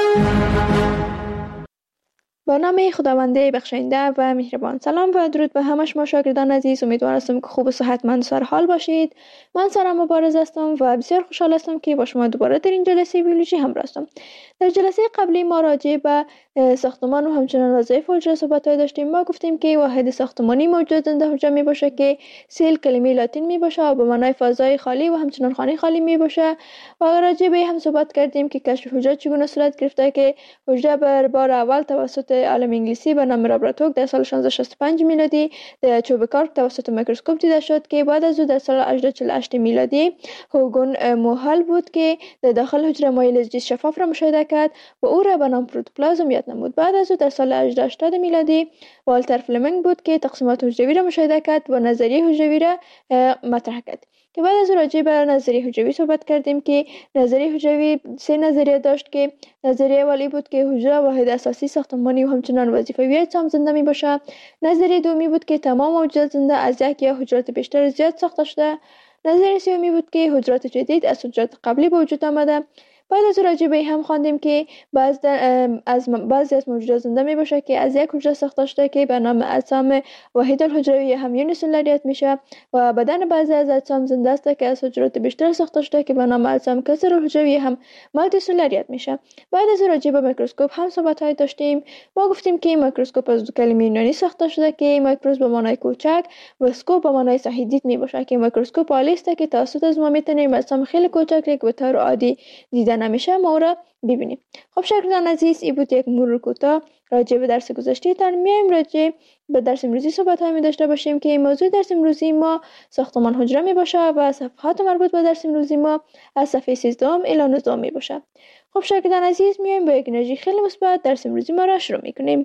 با نام خداونده بخشنده و مهربان. سلام و درود به همه شما شاگردان عزیز. امیدوار هستم که خوب و صحتمند و سرحال باشید. من سارا مبارز هستم و بسیار خوشحال هستم که با شما دوباره در این جلسه بیولوژی همراه هستم. در جلسه قبلی ما راجع به ساختمان و همچنان وظایف حجره صحبت‌های داشتیم. ما گفتیم که واحد ساختمانی موجود زنده حجره می باشه که سیل کلمه لاتین می باشه و به معنای فضای خالی و همچنان خانه خالی می باشه و راجع به هم صحبت کردیم که کشف حجره چگونه صورت گرفته که حجره بر بار اول توسط عالم انگلیسی به نام رابرت هوک در سال شانزده صد و شصت و پنج میلادی در چوب کار توسط میکروسکوپ دیده شد که بعد از او در سال هزار و هشتصد و چهل و هشت میلادی هوگون موهل بود که در داخل حجره مایع زیست شفاف را مشاهده کرد و او را به نام پروتوپلازم یاد نمود. بعد از او در سال هزار و هشتصد میلادی والتر فلمنگ بود که تقسیمات حجروی را مشاهده کرد و نظریه حجروی را مطرح کرد که بعد از راجع به نظریه حجروی صحبت کردیم که نظریه حجروی سه نظریه داشت که نظریه اولی بود که حجره واحد اساسی ساختمانی و همچنان وظیفوی اجسام زنده می باشه. نظریه دومی بود که تمام موجودات زنده از یک یا حجرات بیشتر زیاد ساخته شده. نظریه سومی بود که حجرات جدید از حجرات قبلی به وجود آمده. بعد از راجع به هم خواندیم که بعض از بعضی از موجودات زنده می باشه که از یک حجره ساخته شده که به نام اجسام واحد الحجروی هم یونیسلولاریت میشه و بدن بعضی از اجسام زنده است که از حجرات بیشتر ساخته شده که به نام اجسام کثیر الحجروی هم مالتی سلولاریت میشه. بعد از راجع به میکروسکوپ هم صحبت های داشتیم. ما گفتیم که میکروسکوپ از دو کلمه یونانی ساخته شده که میکروس به معنای کوچک و اسکوپ به معنای صحیح دید می باشه که میکروسکوپ آلی است که توسط از ما میتونیم اجسام خیلی کوچک که به طور عادی دیده نمیشه ما را ببینیم. خب شاگردان عزیز، این بود یک مرور کوتاه راجع به درس گذشته. تان میایم راجع به درس امروزی صحبت های می داشته باشیم که موضوع درس امروزی ما ساختمان حجره می باشه و صفحات مربوط به درس امروزی ما از صفحه سیزده الی نوزده می باشه. خب شاگردان عزیز، میایم با یک انرژی خیلی مثبت درس امروزی ما را شروع میکنیم.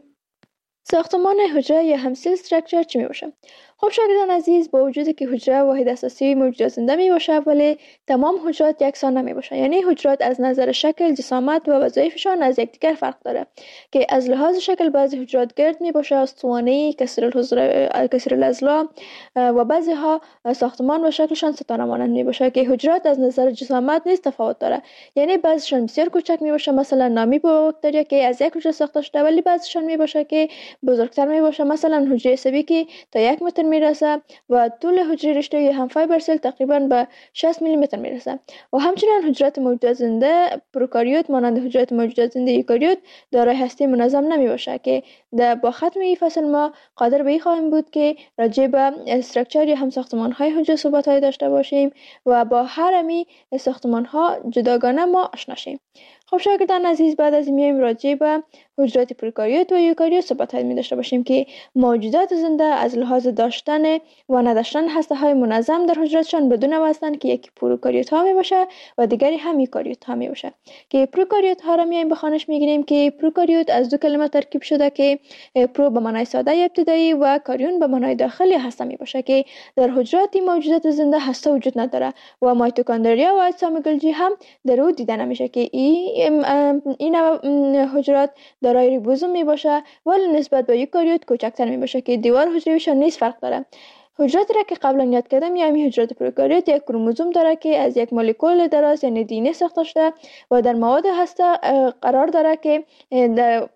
ساختمان حجره یا هم سیل استراکچر چی می باشه؟ خب شاگردان عزیز، با وجودی که حجره واحد اساسی موجودات زنده می باشه ولی تمام حجرات یکسان نمی باشه. یعنی حجرات از نظر شکل، جسامت و وظایفشان از یکدیگر فرق داره که از لحاظ شکل بعضی حجرات گرد می باشه، استوانه‌ای، کثیر الحجره، کثیر الاضلاع و بعضی ها ساختمان و شکلشان ستاره مانند می باشه که حجرات از نظر جسامت نیز تفاوت داره. یعنی بعضیشان بسیار کوچک می باشه، مثلا نامی باکتریا که از یک حجره ساخته شده، ولی بعضیشان می باشه که بزرگتر می باشه، مثلا حجره عصبی که تا یک متر میرسه و طول حجره رشته هم فایبر سل تقریبا به شصت میلی متر میرسه. و همچنین حجرات موجودات زنده پروکاریوت مانند حجرات موجودات زنده یوکاریوت دارای هسته منظم نمی باشه که در با ختم این فصل ما قادر به این خواهیم بود که راجع به استراکچر یا هم ساختمان های حجره صحبت های داشته باشیم و با هر امی ساختمان ها جداگانه ما آشنا شیم. خب شاگردان عزیز، بعد از این میایم راجع به حجرات پروکاریوت و یوکاریوت صحبت می داشته باشیم که موجودات زنده از لحاظ داشتن و نداشتن هسته های منظم در حجراتشان بدون هستند که یکی پروکاریوت ها می باشه و دیگری هم یوکاریوت ها می باشه. که پروکاریوت ها را میایم به خوانش میگیریم که پروکاریوت از دو کلمه ترکیب شده که پرو به معنای ساده ابتدایی و کاریون به معنای داخلی هسته می باشه که در حجرات موجودات زنده هسته وجود نداره و مایتوکندریا و اجسام گلجی هم در او دیده نمیشه که این این حجرات دارای ریبوزوم می باشه ولی نسبت به یوکاریوت کوچکتر می باشه که دیوار حجرویشان نیز فرق داره. حجراتی را که قبلا یاد کردم یعنی حجرات پروکاریوت یک کروموزوم داره که از یک مولکول دراز یعنی دی ان ای ساخته شده و در مواد هسته قرار داره که در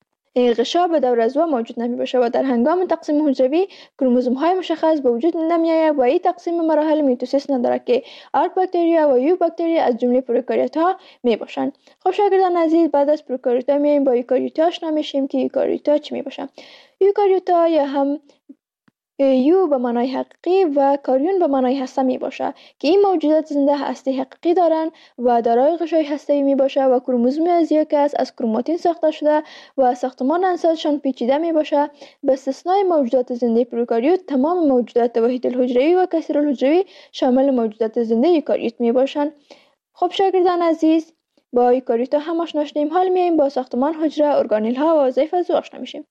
غشا به دور از او موجود نمی باشه و در هنگام تقسیم حجروی کروموزوم های مشخص به وجود نمی آید و این تقسیم مراحل میتوسیس نداره که آرک باکتریا و یو باکتریا از جمله پروکاریوت ها می باشند. خب شاگردان عزیز، بعد از پروکاریوت ها میایم با یوکاریوت ها آشنا میشیم که یوکاریوت ها چی می باشن. یوکاریوت ها یا هم یو به معنای حقیقی و کاریون به معنای هسته می باشه که این موجودات زنده هسته حقیقی دارن و دارای غشای هسته‌ای می باشه و کروموزوم از یک کس از کروماتین ساخته شده و ساختمان انساجشان پیچیده می باشه. به استثنای موجودات زنده پروکاریوت تمام موجودات واحد الحجروی و کثیر الحجروی شامل موجودات زنده یوکاریوت می باشن. خب شاگردان عزیز، با یوکاریوت ها هم آشنا شدیم. حال میایم با ساختمان حجره، ارگانیل ها و وظایف از او آشنا میشیم.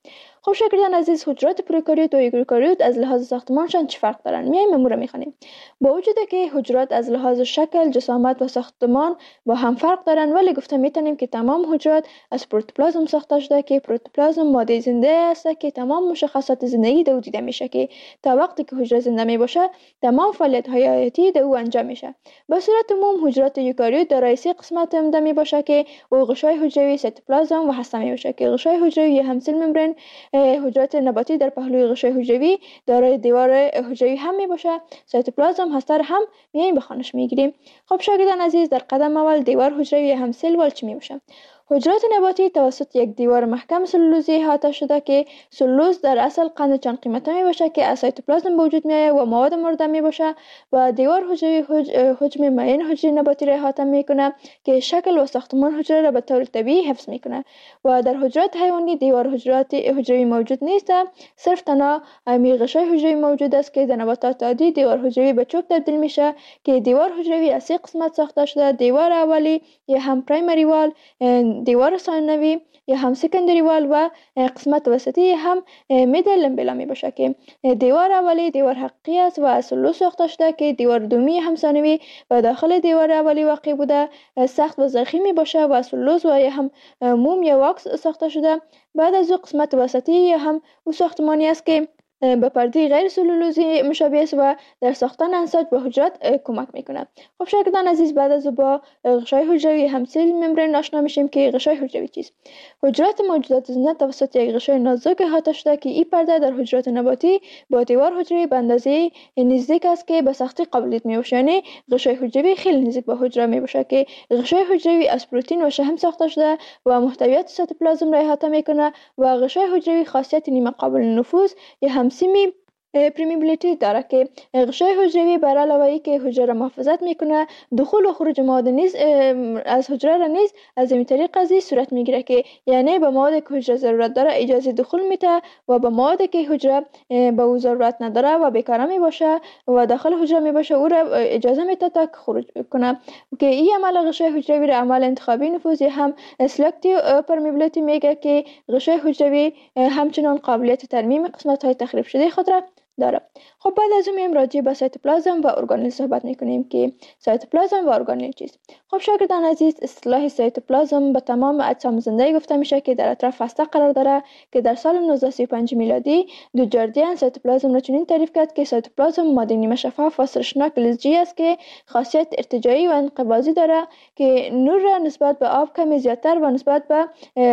خب شاگردان عزیز، حجرات پروکاریوت و یوکاریوت از لحاظ ساختمانشان چه فرق دارند؟ میایم امور را میخوانیم. با وجود که حجرات از لحاظ شکل، جسامت و ساختمان با هم فرق دارند، ولی گفته میتونیم که تمام حجرات از پروتوپلازم ساخته شده که پروتوپلازم ماده زنده است که تمام مشخصات زندگی در او دیده میشه که تا وقتی که حجره زنده می باشه تمام فعالیت های حیاتی در او انجام میشه. به صورت عموم حجرات یوکاریوت دارای سه قسمت عمده می باشه که او غشای حجروی، سیتوپلازم و هسته می باشه که غشای حجروی همسل ممبرین حجرات نباتی در پهلوی غشای حجروی دارای دیوار حجروی هم می باشه. سیتوپلازم هسته هم میایم بخوانش میگیریم. خب شاگردان عزیز، در قدم اول دیوار حجروی همسل وال چی می باشه؟ حجرات نباتی توسط یک دیوار محکم سلولوزی احاطه شده که سلولوز در اصل قند چند قیمته می باشه که از سیتوپلازم به وجود می آید و مواد مرده می باشه و دیوار حجروی حج... حجم معین حجره نباتی را احاطه می کنه که شکل و ساختمان حجره را به طور طبیعی حفظ می کنه. و در حجرات حیوانی دیوار حجرات حجروی موجود نیست، صرف تنها می غشای حجروی موجود است که در نباتات عادی دیوار حجروی به چوب تبدیل میشه که دیوار حجروی از سه قسمت ساخته شده: دیوار اولی یا هم پرایمری وال، دیوار ثانوی یا هم سکندری وال و قسمت وسطی هم میدل لمبلا می باشه که دیوار اولی دیوار حقیقی است و از سلولوز ساخته شده که دیوار دومی هم ثانوی و داخل دیوار اولی واقع بوده سخت و زخمی می باشه و از سلولوز و یا هم موم یا واکس ساخته شده. بعد از او قسمت وسطی یا هم او ساختمانی است که به پرده غیر سلولوزی مشابه است و در ساختن انساج به حجرات کمک میکنه. خب شاگردان عزیز، بعد از با غشای حجروی همسل ممبرین آشنا میشیم که غشای حجروی چیست. حجرات موجودات زنده توسط یک غشای نازک احاطه شده که این پرده در حجرات نباتی با دیوار حجروی به اندازه نزدیک است که به سختی قابلیت میباشه، یعنی غشای حجروی خیلی نزدیک به حجره میباشه که غشای حجروی از پروتئین و شحم ساخته شده و محتویات سیتوپلازم را احاطه میکنه و غشای حجروی خاصیت نیمه قابل نفوذ یا همسیمی پرمیبیلیتی داره که غشای حجروی بر علاوه ای که حجره محافظت میکنه، دخول و خروج مواد نیز از حجره را نیز از این طریق از صورت میگیره که یعنی به مواد که حجره ضرورت داره اجازه دخول میده و به مواد که حجره به او ضرورت نداره و بیکاره میباشه و داخل حجره میباشه او را اجازه میده تا خروج کنه که این عمل غشای حجروی را عمل انتخابی نفوذ هم سلکتیو پرمیبیلیتی میگه که غشای حجروی همچنان قابلیت ترمیم قسمت های تخریب شده خود را داره. خب بعد از اون میایم راجع به سیتوپلازم و ارگانل صحبت میکنیم که سیتوپلازم و ارگانل چیست. خب شاگردان عزیز، اصطلاح سیتوپلازم به تمام اجسام زنده گفته میشه که در اطراف هسته قرار داره که در سال نوزده سی و پنج میلادی دو جاردین سیتوپلازم را چنین تعریف کرد که سیتوپلازم ماده نیمه شفاف و سرشناک فلزی است که خاصیت ارتجاعی و انقباضی داره که نور را نسبت به آب کمی زیادتر و نسبت به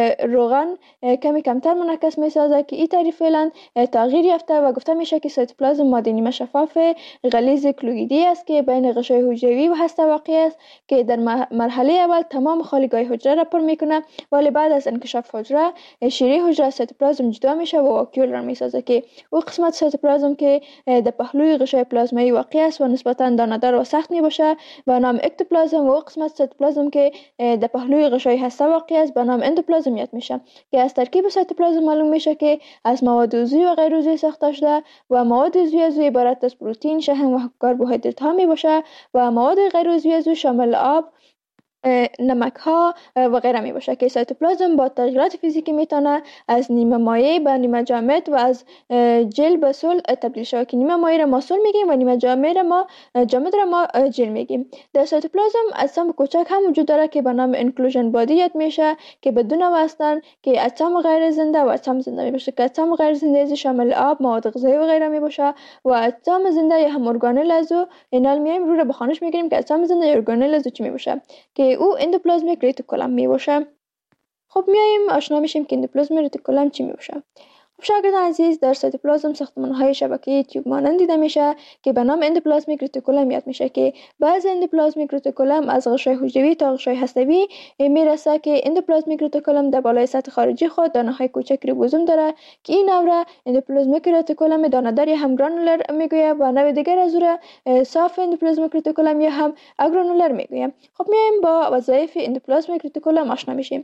روغن کمی کمتر منعکس میسازه که این تعریف فعلا تغییر یافته و گفته میشه که سیتوپلازم ماده نیمه شفاف غلیظ کلویدی است که بین غشای حجروی و هسته واقع است که در مرحله اول تمام خالیگاه حجره را پر میکنه، ولی بعد از انکشاف حجره شیره حجره از سیتوپلازم جدا میشه و واکیول را میسازه که او قسمت سیتوپلازم که در پهلوی غشای پلازمایی واقع است و نسبتا دانه‌دار و سخت میباشه به نام اکتوپلازم و او قسمت سیتوپلازم که در پهلوی غشای هسته واقع است به نام اندوپلازم یاد میشه که از ترکیب سیتوپلازم معلوم میشه که از مواد عضوی و غیر عضوی ساخته شده و مواد عضوی از او عبارت از پروتئین، شحم و کربوهیدرات ها می باشه و مواد غیر عضوی از او شامل آب، نمک ها و غیره می باشه که سیتوپلازم با تغییرات فیزیکی میتونه از نیمه مایع به نیمه جامد و از جل به صلب تبدیل شود که نیمه مایع را ما صلب میگیم و نیمه جامد را ما جامد را ما جل میگیم. در سیتوپلازم اجسام کوچک هم وجود داره که به نام انکلوژن بادی یاد میشه که بدون واسطن که اجسام غیر زنده و اجسام زنده می باشه که اجسام غیر زنده شامل آب، مواد غذایی و غیره می باشه و اجسام زنده یا هم ارگانل از او اینال میایم رو را به خانش میگیریم که اجسام زنده یا ارگانل از او چی می باشه که او اندوپلازمیک ریتیکولم می باشه. خب میایم آشنا میشیم که اندوپلازمیک ریتیکولم چی می باشه. خب شاگردان عزیز، در سیتوپلازم ساختمان‌های شبکه‌ای تیوب مانند دیده میشه که به نام اندوپلازمیک ریتیکولم یاد میشه که بعض اندوپلازمیک ریتیکولم از غشای حجروی تا غشای هسته‌ای میرسه که اندوپلازمیک ریتیکولم در بالای سطح خارجی خود دانه‌های کوچک ریبوزوم داره که این نوع را اندوپلازمیک ریتیکولم دانه‌دار یا هم گرانولر میگوید و نوع دیگر از اون صاف اندوپلازمیک ریتیکولم یا هم اگرانولر میگوید. خب میایم با وظایف اندوپلازمیک ریتیکولم آشنا میشیم.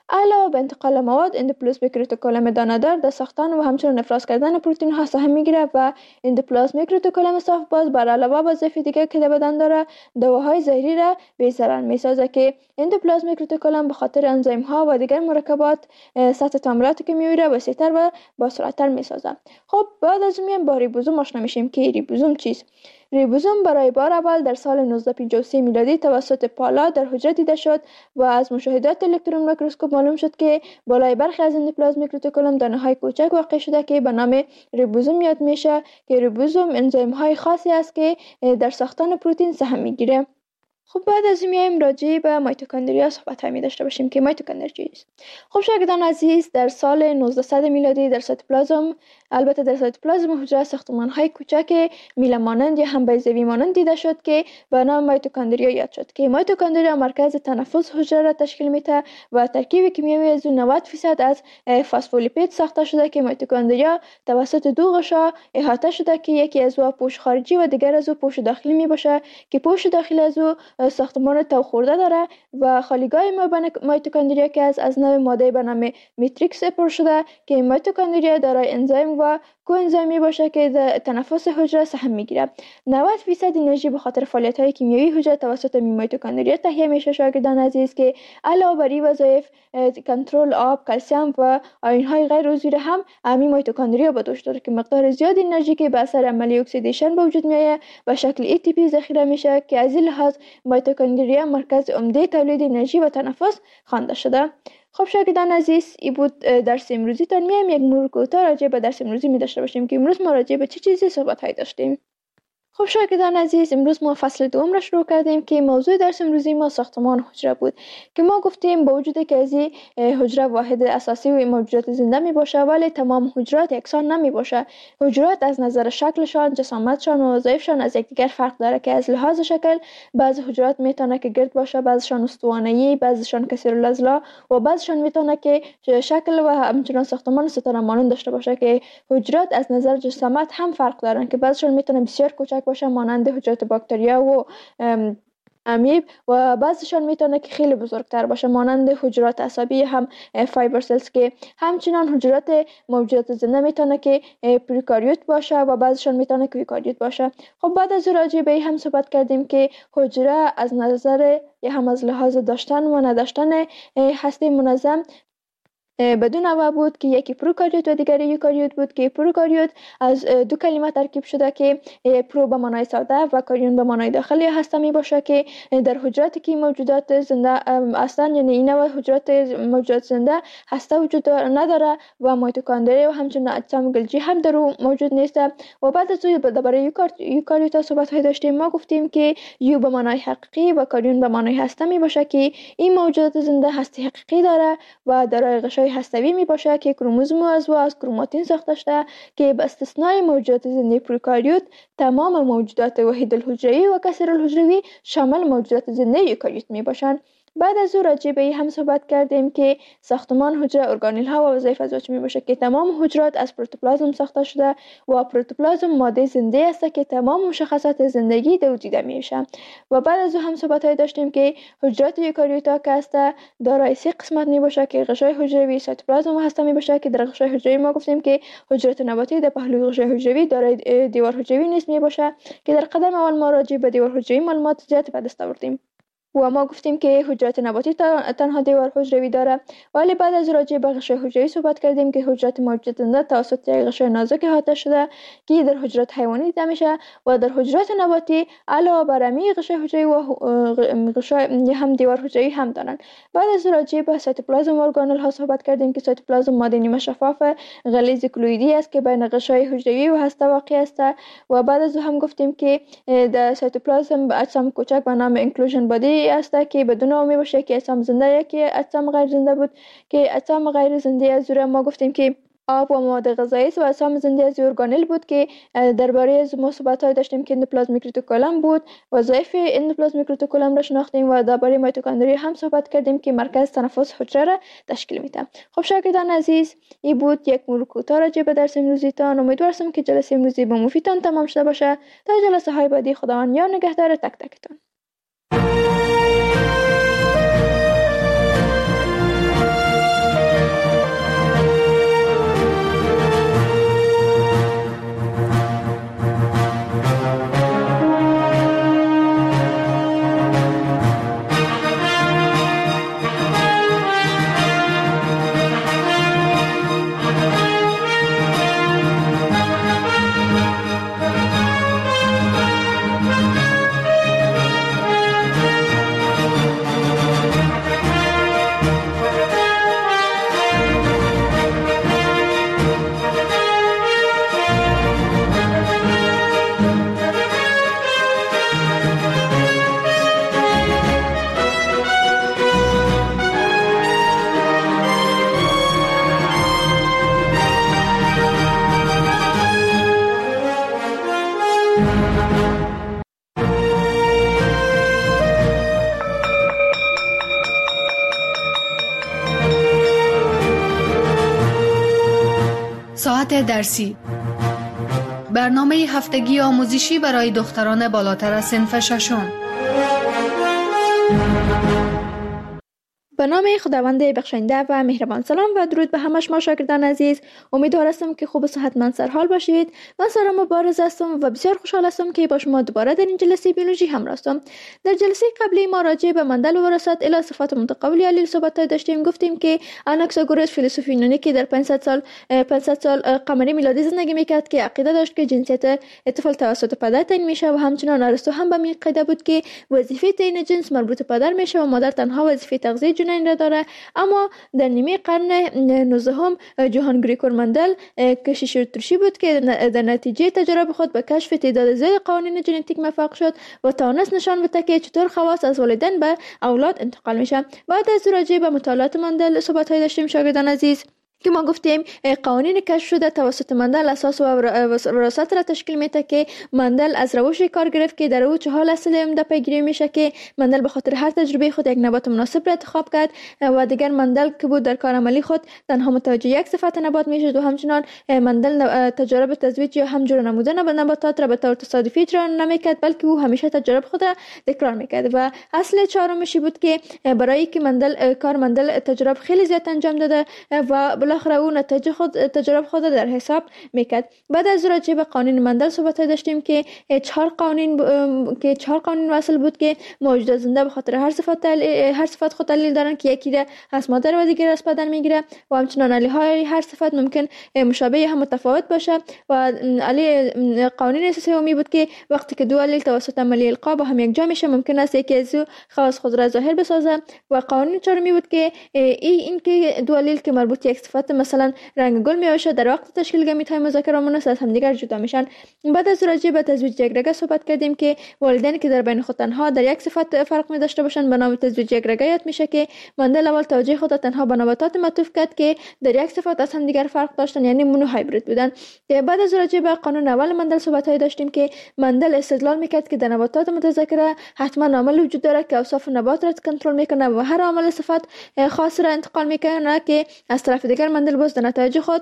علاوه بر انتقال مواد، اندوپلازمیک رتیکولوم دانه‌دار در ساختن و همچنین افراز کردن پروتئین ها سهم میگیره و اندوپلازمیک رتیکولوم صاف باز بر علاوه بر وظایف دیگه که در بدن داره، دواهای زهری را بی ضرر میسازه که اندوپلازمیک رتیکولوم به خاطر انزیم ها و دیگر مرکبات سطح تعاملات کیمیایی را وسیع‌تر و با سرعت‌تر میسازه. خب بعد از میایم با ریبوزوم آشنا میشیم که ریبوزوم چیست. ریبوزوم برای بار اول در سال نوزده پنجاه و سه میلادی توسط پالا در حجره دیده شد و از مشاهدات الکترون میکروسکوپ معلوم شد که بالای برخی از اندوپلازمیک رتیکولوم دانه‌های کوچک واقع شده که به نام ریبوزوم یاد میشه که ریبوزوم انزیم‌های خاصی است که در ساختن پروتئین سهم میگیره. خب بعد از این میایم راجع به میتوکندریا صحبت هایی داشته باشیم که میتوکندریا چیست. خب شاگردان عزیز، در سال نوزده صد میلادی در سایتوپلازم، البته در سایتوپلازم حجره ساختمان های کوچک میله مانند یا هم بیضوی مانند دیده شد که به نام میتوکندریا یاد شد که میتوکندریا مرکز تنفس حجره را تشکیل میده و ترکیب کیمیایی از نود فیصد از فسفولیپید ساخته شده که میتوکندریا توسط دو غشا احاطه شده که یکی از او پوش خارجی و دیگر از او پوش داخلی می باشه که پوش داخلی از او ساختمان تو خورده داره و خالیگاه میتوکندریا که از از نوع ماده به نام میتریکس پر شده که میتوکندریا دارای انزیم و کوانزیمی باشه که در تنفس حجره سهم میگیره. نود فیصد انرژی به خاطر فعالیت های کیمیایی حجره توسط میتوکندریا تهیه میشه شاگردان عزیز که علاوه بر این وظایف کنترل آب، کلسیم و آیون های غیر عضوی هم همین میتوکندریا به دوش داره که مقدار زیاد انرژی که به اثر عملیه اکسیدیشن به وجود میاد به شکل ای تی پی ذخیره میشه که از این لحاظ میتوکندریا مرکز عمده تولید انرژی و تنفس خوانده شده. خب شاگردان عزیز، این بود درس امروزی تان. میایم یک مرور کوتاه راجع به درس امروزی می داشته باشیم که امروز ما راجع به چه چیزی صحبت هایی داشتیم. خب شاگردان عزیز، امروز ما فصل دوم را شروع کردیم که موضوع درس امروزی ما ساختمان حجره بود که ما گفتیم با وجود که از این حجره واحد اساسی و موجودات زنده می باشه ولی تمام حجرات یکسان نمی باشه. حجرات از نظر شکلشان، جسامتشان و وظایفشان از یکدیگر فرق داره که از لحاظ شکل بعضی حجرات میتونه که گرد باشه، بعضیشان استوانه‌ای، بعضیشان کثیرالعضله و بعضیشان میتونه که شکل و همچنان ساختمان ستاره مانند داشته باشه که حجرات از نظر جسامت هم فرق دارن که بعضیشان میتونه بسیار کوچک باشه مانند حجرات باکتریا و امیب و بعضیشان میتونه که خیلی بزرگتر باشه مانند حجرات عصبی هم فایبر سلز که همچنان حجرات موجودات زنده میتونه که پریکاریوت باشه و بعضیشان میتونه که ایوکاریوت باشه. خب بعد از راجع به هم صحبت کردیم که حجره از نظر یا هم از لحاظ داشتن و نداشتن هسته منظم بدون نوع بود که یکی پروکاریوت و دیگری یوکاریوت بود که پروکاریوت از دو کلمه ترکیب شده که پرو به معنای ساده و کاریون به معنای داخلی هسته می باشه که در حجراتی که موجودات زنده هستند یعنی این نوع حجرات موجودات زنده هسته وجود نداره و میتوکندریا و همچنین اجسام گلجی هم در او موجود نیست. و بعد از اون درباره یوکاریوت ها صحبت های داشتیم. ما گفتیم که یو به معنای حقیقی و کاریون به معنای هسته می باشه که این موجودات زنده هسته حقیقی داره و دارای غشای هسته‌ای می باشه که کروموزوم از و از کروماتین ساخته شده که به استثنای موجودات زنده پروکاریوت تمام موجودات وحید الحجروی و کثیر الحجروی شامل موجودات زنده یوکاریوت می باشند. بعد از او راجع به هم صحبت کردیم که ساختمان حجره ارگانیل ها و وظایف از چی می باشه که تمام حجرات از پروتوپلازم ساخته شده و پروتوپلازم ماده زنده است که تمام مشخصات زندگی در او دیده میشه. و بعد از او هم صحبت های داشتیم که حجرات یوکاریوتا که است دارای سه قسمت می باشه که غشای حجروی، سایتوپلازم هسته می باشه که در غشای حجروی ما گفتیم که حجرات نباتی در پهلوی غشای حجروی دارای دیوار حجروی نیست می باشه که در قدم اول ما راجع به دیوار حجروی معلومات زیاد به دست آوردیم و ما گفتیم که حجرات نباتی تنها دیوار حجروی داره ولی بعد از راجع به غشای حجروی صحبت کردیم که حجرات موجودات زنده توسط یک غشای نازک احاطه شده که در حجرات حیوانی دیده میشه و در حجرات نباتی علاوه بر همین غشای حجروی و غشای هم دیوار حجروی هم دارن. بعد از راجع به سایتوپلازم ارگانل ها صحبت کردیم که سایتوپلازم ماده نیمه شفاف غلیظ کلویدی است که بین غشای حجروی و هسته واقع است و بعد از هم گفتیم که در سایتوپلازم اجسام کوچک به نام انکلوژن بادی است که بدون او می باشه که اجسام زنده یکی اجسام غیر زنده بود که اجسام غیر زنده از زور ما گفتیم که آب و مواد غذایی و اجسام زنده از ارگانل بود که درباره از ما صحبت های داشتیم که اندوپلازمیک رتیکولوم بود. وظایف اندوپلازمیک رتیکولوم را شناختیم و درباره میتوکندریا هم صحبت کردیم که مرکز تنفس حجره را تشکیل میده. خب شاگردان عزیز، این بود یک مرور کوتاه راجع به درس امروزیتان. امیدوارم که جلسه امروزی با مفیدتان تمام شده باشه. تا جلسه های بعدی خداوند یار نگهدار تک تکتان. ساعت درسی، برنامه هفتگی آموزشی برای دختران بالاتر از صنف ششم. به نام خداوند بخشنده و مهربان. سلام و درود به همه شما شاگردان عزیز. امیدوار هستم که خوب و صحتمند سرحال باشید. من سارا مبارز هستم و بسیار خوشحال هستم که با شما دوباره در این جلسه بیولوژی همراه هستم. در جلسه قبلی ما راجع به مندل و وراثت الی صفات متقابل یا الیل صحبت داشتیم. گفتیم که آناکساگوروس فیلسوف یونانی که در پانصد سال پانصد سال قمری میلادی زندگی میکرد که عقیده داشت که جنسیت طفل توسط پدر تعیین میشه و همچنین ارسطو هم به این عقیده بود که وظیفه تعیین جنس مربوط به پدر میشه و مادر تنها وظیفه تغذیه این را داره. اما در نیمه قرن نوزدهم جوهان گریگور مندل کشیش ترشی بود که در نتیجه تجربه خود به کشف تعداد زیاد قوانین ژنتیک موفق شد و توانست نشان بده که چطور خواص از والدین به اولاد انتقال میشه. بعد از راجع به مطالعات مندل صحبت های داشتیم شاگردان عزیز که ما گفتیم قوانین کشف شده توسط مندل اساس و وراثت را تشکیل میده که مندل از روش کار گرفت که در او چهار اصل عمده پیگیری میشه که مندل به خاطر هر تجربه خود یک نبات مناسب را انتخاب کرد و دیگر مندل که بود در کار عملی خود تنها متوجه یک صفت نبات میشد و همچنان مندل تجارب تزویج یا همجور نمودن نباتات را به طور تصادفی اجرا نمیکرد بلکه او همیشه تجربه خود را تکرار میکرد. و اصل چهارمش بود که برای که مندل کار مندل تجربه خیلی زیاد انجام داده و بالاخره او نتیجه خود تجربه خود در حساب میکرد. بعد از راجع به قانون مندل صحبت داشتیم که چهار قانون ب... که چهار قانون اصل بود که موجودات زنده به خاطر هر صفت تل... هر صفت خود دلیل دارن که یکی را از مادر و دیگر از پدر میگیره و همچنان علی های هر صفت ممکن مشابه هم متفاوت باشه و علی قانون اساسی بود که وقتی که دو علیل توسط عملی القا با هم یک جا میشه ممکن است یکی از خواص خود را ظاهر بسازه. و قانون چهارمی بود که ای این که دو علیل که مربوط یک صفت مثلا رنگ گل میشه در وقت تشکیل گمیت‌های مذکر و مؤنث از همدیگر جدا میشن. بعد از راجع به تزویج یکرگه صحبت کردیم که والدین که در بین خود تنها در یک صفت فرق می داشته باشند به نام تزویج یکرگه یاد میشه که مندل اول توجه خود تنها به نباتات معطوف کرد که در یک صفت از همدیگر فرق داشتن یعنی مونو هایبرید بودن. بعد از راجع به قانون اول مندل صحبت های داشتیم که مندل استدلال میکرد که در نباتات متذکره حتما عامل وجود داره که اوصاف نبات را کنترل میکنه و هر عامل صفت خاص را انتقال میکنه که از طرف دیگر مندل باز در نتایج خود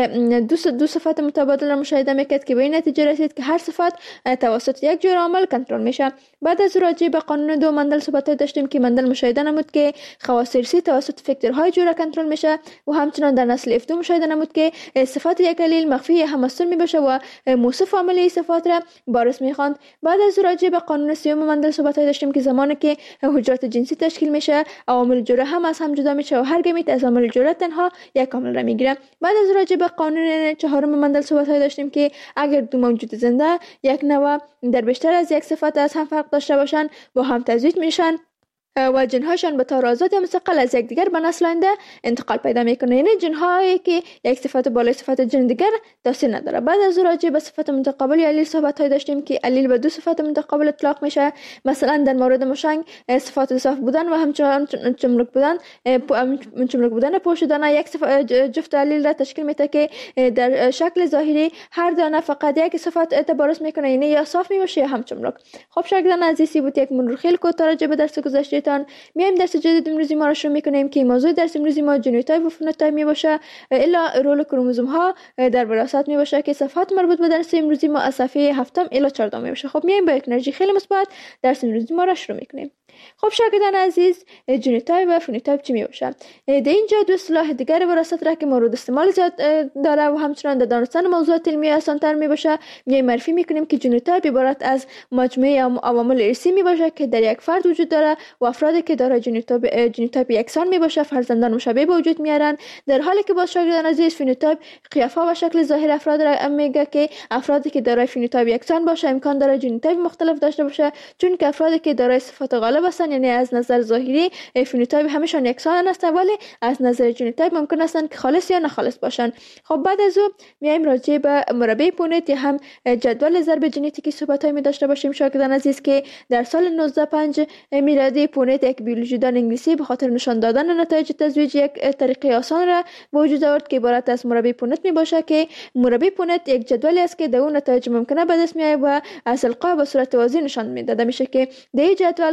دو دو صفات متبادل را مشاهده میکرد که به این نتیجه رسید که هر صفت توسط یک جور عامل کنترل میشه. بعد از راجع به قانون دو مندل صحبت داشتیم که مندل مشاهده نمود که خواص ارثی توسط فاکتورهای جور کنترل میشه و همچنان در نسل اف دو مشاهده نمود که صفات یک علیل مخفی هم مستر میباشه و موصف عاملی صفات را بارز میخواند. بعد از راجع به قانون سیوم مندل صحبت داشتیم که زمانی که حجرات جنسی تشکیل میشه عوامل جوره هم از هم جدا میشه و هر گمیت از عامل جوره تنها یک عامل را میگیره. بعد از راجع به قانون چهارم مندل صحبت داشتیم که اگر دو موجود زنده یک نوع در بیشتر از یک صفت از هم فرق داشته باشند با هم تزویج میشن و جنهاشان به طور آزاد یا مستقل از یکدیگر به نسل آینده انتقال پیدا میکنه. یعنی جنهایی که یک صفت بالای صفت جن دیگر تاثیر نداره. بعد از راجع به صفت متقابل یا علیل صحبت های داشتیم که علیل به دو صفت متقابل اطلاق میشه. مثلا در مورد مشنگ صفات صاف بودن و همچنان چملک بودن چملک بودن پوشیدن یک جفت علیل را تشکیل میده که در شکل ظاهری هر دانه فقط یک صفت اعتبارش میکنه یعنی یا صاف میشه یا هم چملک. خب شاگردان عزیزی بود یک مرور خیلی کوتاه راجع به درس گذشته میایم درس جدید امروزی ما را شروع میکنیم که موضوع درس امروزی ما ژنوتایپ و فنوتایپ می باشه الا رول کروموزوم ها در وراثت می باشه که صفحات مربوط به درس امروزی ما از صفحه هفتم الی چهاردهم می باشه. خب میایم با یک انرژی خیلی مثبت درس امروزی ما را شروع میکنیم. خب شاگردان عزیز ژنوتایپ و فنوتایپ چی می باشه؟ در اینجا دو اصطلاح دیگر وراثت را که مورد استعمال زیاد داره و همچنان در دانستن موضوعات علمی آسان‌تر می باشه میایم معرفی میکنیم که ژنوتایپ عبارت از مجموعه عوامل ارثی می باشه که در یک فرد وجود داره و افرادی که دارای ژنوتایپ ژنوتایپ یکسان می باشه فرزندان مشابه به وجود میارن، در حالی که با شاگردان عزیز فنوتایپ قیافه و شکل ظاهر افراد را میگه که افرادی که دارای فنوتایپ یکسان باشه امکان داره ژنوتایپ مختلف داشته باشه چون که افرادی که دارای صفات غالب هستن یعنی از نظر ظاهری فنوتایپ همشون یکسان هستن ولی از نظر ژنوتایپ ممکن هستن که خالص یا ناخالص باشن. خب بعد از او میایم راجع به مربع پونت یا هم جدول ضرب ژنتیکی صحبت می داشته باشیم شاگردان عزیز که در سال نوزده و پنج میلادی پونت یک بیولوژیدان انگلیسی به خاطر نشان دادن نتایج تزویج یک طریقه آسان را به وجود آورد که عبارت از مربع پونت می باشه که مربع پونت یک جدولی است که در اون نتایج ممکنه به دست میاد و از القا به صورت واضح نشان میداده میشه که در این جدول که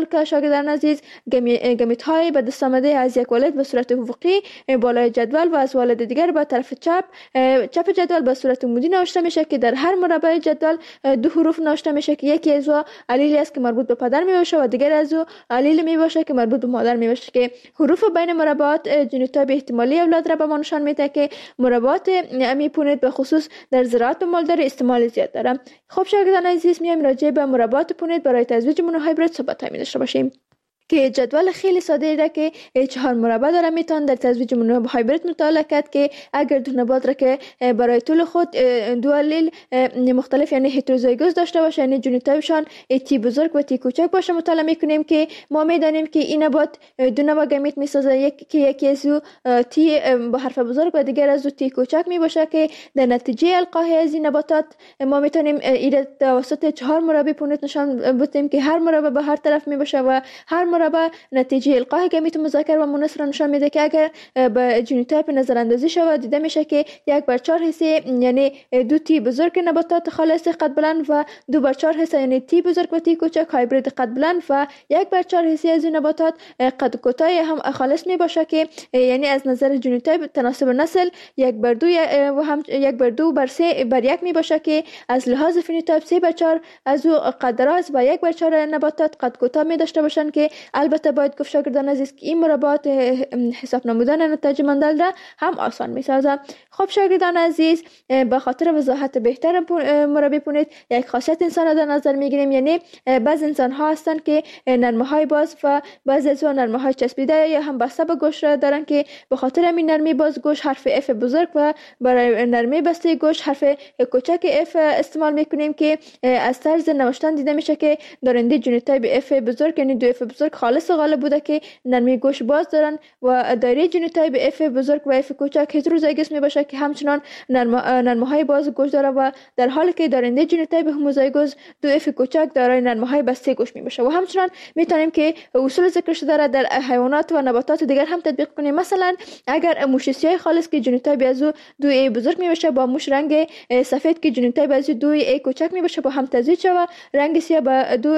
شاگردان عزیز، گمیت های به دست آمده از یک والد به صورت افقی بالای جدول و از والد دیگر به طرف چپ چپ جدول به صورت عمودی نوشته میشه که در هر مربع جدول دو حروف نوشته میشه که یکی از او علیلی است که مربوط به پدر می باشه و دیگر از او علیل می باشه که مربوط به مادر می باشه که حروف بین مربعات جنوتایپ احتمالی اولاد را به ما نشان میده که مربعات امی پونت به خصوص در زراعت و مالداری استعمال زیاد داره. خب شاگردان عزیز، میایم راجع به مربعات پونت برای تزویج مونوهایبرید صحبت می داشته باشیم که جدول خیلی ساده را که چهار مربع داره میتون در تزویج مونوهایبرید مطالعه کرد که اگر دو نبات را که برای طول خود دو الیل مختلف یعنی هتروزایگوس داشته باشه، یعنی جنوتایپشان تی بزرگ و تی کوچک باشه، مطالعه میکنیم که ما میدانیم که این نبات دو نوع گمیت میسازه، یک که یکی از تی با حرف بزرگ و دیگر از تی کوچک می باشه که در نتیجه القاح از این نباتات ما میتونیم این توسط چهار مربع پونت نشان بدیم که هر مربع به هر طرف می باشه و هر مربع نتیجه القاح گمیت مذکر و مؤنث را نشان میده که اگر به جنوتایپ نظر اندازی شود دیده میشه که یک بر چهار حصه یعنی دو تی بزرگ نباتات خالص قد بلند و دو بر چهار حصه یعنی تی بزرگ و تی کوچک هایبرید قد بلند و یک بر چهار حصه از این نباتات قد کوتاه هم خالص می باشه که یعنی از نظر جنوتایپ تناسب نسل یک بر دو و هم یک بر دو بر سه بر یک می باشه که از لحاظ فنوتایپ سه بر چهار از او قد دراز و یک بر چهار نباتات قد کوتاه می داشته باشن که البته باید گفت شاگردان عزیز که این مربعات حساب نمودن نتایج مندل را هم آسان می سازه. خب شاگردان عزیز، به خاطر وضاحت بهتر مربع پونت یک خاصیت انسان در نظر می گیریم، یعنی بعض انسان ها هستند که نرمه های باز و بعضی از نرمه های چسبیده یا هم بسته به گوش را دارن که به خاطر همین نرمی باز گوش حرف اف بزرگ و برای نرمی بسته گوش حرف کوچک اف استعمال میکنیم که از طرز نوشتن دیده میشه که دارنده جنوتایپ اف بزرگ یعنی دو اف بزرگ خالص غالب بوده که نرمی گوش باز دارن و دایره جنوتایپ اف بزرگ و اف کوچک هتروزایگوس می باشه که همچنان نرمه های باز گوش داره و در حالی که دارنده جنوتایپ هوموزایگوس دو اف کوچک دارای نرمه های بسته گوش می باشه. و همچنان میتونیم که اصول ذکر شده در حیوانات و نباتات دیگر هم تطبیق کنیم. مثلا اگر موش سیاه خالص که جنوتایپ از دو ای بزرگ می باشه با موش رنگ سفید که جنوتایپ از دو ای کوچک می باشه با هم تزویج شود، رنگ سیاه با دو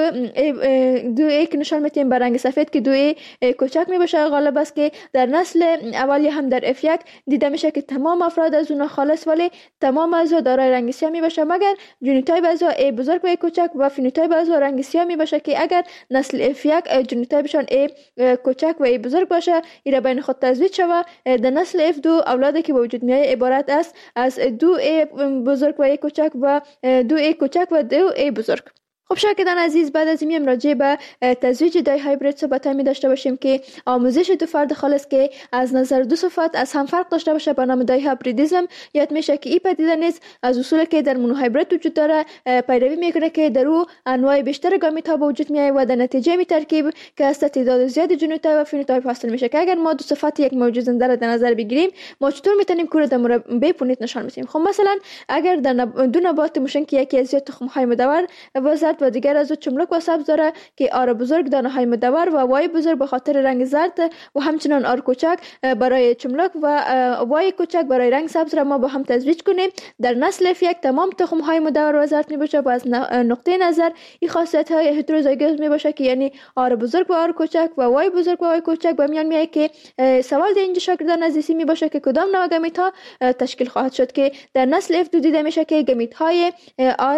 ای دو ای که نشان میتیم با رنگ سفید که دو ای کوچک می باشه غالب است که در نسل اولی هم در اف یک دیده میشه که تمام افراد از اون خالص ولی تمام از دارای رنگ سیاه می باشه مگر جنوتایپ از ای بزرگ و ای کوچک و فنوتایپ از رنگ سیاه می باشه که اگر نسل اف یک جنوتایپشان ای کوچک و ای بزرگ باشه ایرا بین خود تزویج شود، در نسل اف دو اولادی که به وجود میاد عبارت است از دو ای بزرگ و ای کوچک و دو ای کوچک و دو ای بزرگ. خب شاگردان عزیز، بعد از این راجع به تزویج دای هایبرید صحبت می داشته باشیم که آموزش دو فرد خالص که از نظر دو صفات از هم فرق داشته باشه با نام دای هایبریدیسم یاد میشه که این پدیده نیز از اصولی که در مونوهایبرید وجود داره پیروی میکنه که در او انواع بیشتر گامیت ها به وجود میاد و در نتیجه می ترکیب که از تعداد زیاد جنوتایپ و فنوتایپ حاصل میشه که اگر ما دو صفات یک موجود زنده را در نظر بگیریم ما چطور میتونیم کور در مربع پونت نشان بدیم؟ خب مثلا اگر در دو نبات موشن که یکی از زیاد تخم های مدور و و دیگر از چملک و سبز داره که آر بزرگ دانه های مدور و وای بزرگ به خاطر رنگ زرد و همچنان آر کوچک برای چملک و وای کوچک برای رنگ سبز را ما با هم تزویج کنیم، در نسل اف یک تمام تخم های مدور و زرد می باشه و از نقطه نظر این خاصیت های هتروزایگوس می باشه که یعنی آر بزرگ و آر کوچک و وای بزرگ و وای کوچک به میان میاد که سوال در اینجا شاگردان عزیزی می باشه که کدام نوع گمیت ها تشکیل خواهد شد که در نسل اف دو دیده میشه که گمیت های آر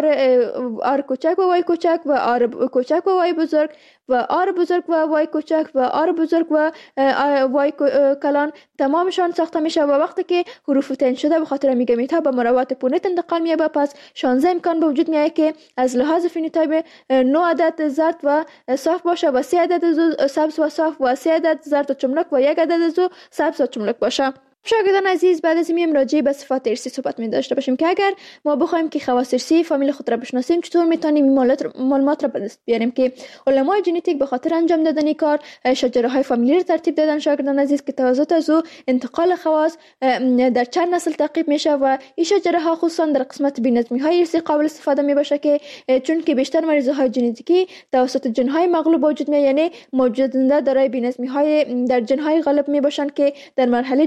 آر کوچک و وای کوچک و آر کوچک و وای بزرگ و آر بزرگ و وای کوچک و آر بزرگ و وای کلان تمامشان ساخته میشه و وقتی که حروف تعیین شده به خاطر میگمیت ها به مربعات پونت انتقال میشه پس شانزده امکان به وجود میاد که از لحاظ فنوتایپ نه عدد زرد و صاف باشه و سه عدد سبز و صاف و سه عدد زرد و چملک و یک عدد زو سبز و چملک باشه. شاگردان عزیز، بعد از این راجع به صفات ارثی صحبت می داشته باشیم که اگر ما بخوایم که خواص ارثی فامیل خود را بشناسیم چطور میتونیم این معلومات را به دست بیاریم که علمای ژنتیک به خاطر انجام دادن این کار شجره های فامیلی را ترتیب دادن شاگردان عزیز که توسط از او انتقال خواص در چند نسل تعقیب میشه و این شجره ها خصوصا در قسمت بی‌نظمی های ارثی قابل استفاده می باشه که چون که بیشتر مریض های ژنتیکی توسط جن های مغلوب وجود میاد یعنی موجود زنده دارای بی‌نظمی های در جن های غالب می باشن که در مرحله جنینی از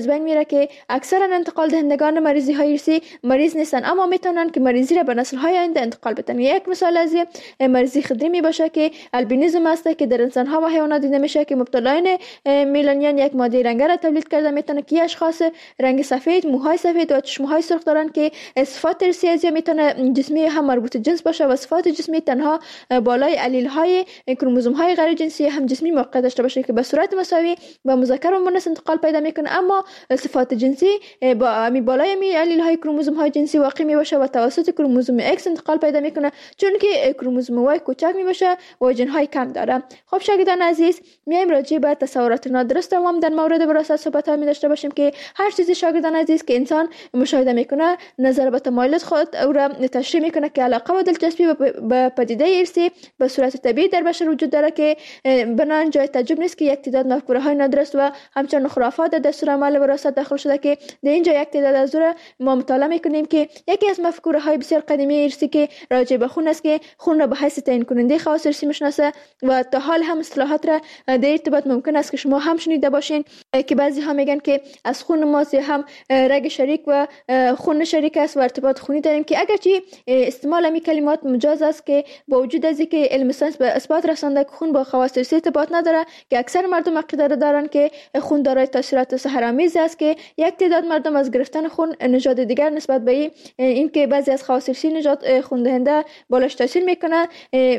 از بین میره که اکثرا انتقال دهندگان مریضی های ارثی مریض نیستن، اما میتونن که مریضی را به نسل های آینده انتقال بدن. یک مثال از مریضی خدری می باشه که البینیزم است که در انسان ها و حیوانات دیده میشه که مبتلایان میلانین یک ماده رنگ را تولید کرده میتونه که اشخاص رنگ سفید، موهای سفید و چشمهای سرخ دارن که صفات ارثی از میتونه جسمی هم مربوط جنس باشه و صفات جسمی تنها بالای علیل های کروموزوم های غیر جنسی هم جسمی موقع داشته باشه که به صورت مساوی به مذکر و مؤنث انتقال پیدا میکنه، اما صفات جنسی با می بالای می علیل های کروموزوم های جنسی واقع می باشه و توسط کروموزوم X انتقال پیدا میکنه، چون که کروموزوم Y کوچک می باشه و جن های کم داره. خب شاگردان عزیز، میایم راجع به تصورات نادرست عوام در مورد وراثت صحبت می داشته باشیم که هر چیزی شاگردان عزیز که انسان مشاهده میکنه نظر به تمایلات خود او را تشریح میکنه که علاقه و دلچسپی به پدیده ارثی به صورت طبیعی در بشر وجود داره که بنان جای تعجب نیست که یک تعداد مفکوره های نادرست و همچنین خرافات در دستور عمل وراثت داخل شده که در اینجا یک تعداد از اون ما مطالعه میکنیم که یکی از مفکوره های بسیار قدیمی ارثی که راجع به خون است که خون را به حیث تعیین کننده خواص ارثی میشناسه و تا حال هم اصطلاحات را در ارتباط ممکن است که شما هم شنیده باشین که بعضی ها میگن که از خون ما هم رگ شریک و خون شریک است و ارتباط خونی داریم که اگرچه استعمال این کلمات مجاز است که با وجود از اینکه علم ساینس به اثبات رسانده که خون با خواص ارثی ارتباط نداره که اکثر مردم عقیده دارن که خون دارای تاثیرات سحرآمیز است که یک تعداد مردم از گرفتن خون نژاد دیگر نسبت به این که بعضی از خواص ارثی نژاد خون دهنده بالاش تاثیر میکنه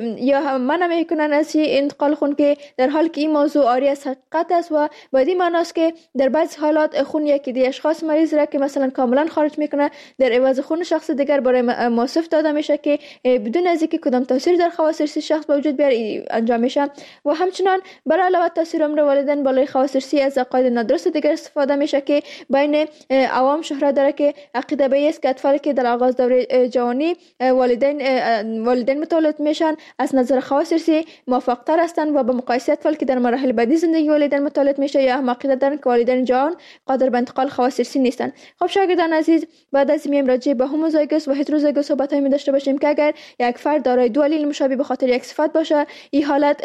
یا منع میکنن از انتقال خون که در حالی که این موضوع عاری از حقیقت است و با این معنی است که در بعضی حالات خون یکی دی اشخاص مریض را که مثلا کاملا خارج میکنه در عوض خون شخص دیگر برای مصرف داده میشه که بدون از اینکه کدام تاثیر در خواص ارثی شخص به وجود بیاره انجام میشه و همچنان برای علاوه تاثیر عمر والدین بالای خواص ارثی از عقاید نادرست دیگر استفاده میشه که بین عوام شهرت داره که عقیده به است که اطفالی که در آغاز دوره جوانی والدین والدین متولد میشن از نظر خواص ارثی موفق تر هستند و به مقایسه اطفال که در مراحل بعدی زندگی والدین متولد میشه یا هم عقیده دارن که والدین جوان قادر به انتقال خواص ارثی نیستن. خب شاگردان عزیز، بعد از میم راجع به هوموزایگوس و هتروزایگوس صحبت می داشته باشیم که اگر یک فرد دارای دو علیل مشابه به خاطر یک صفت باشه این حالت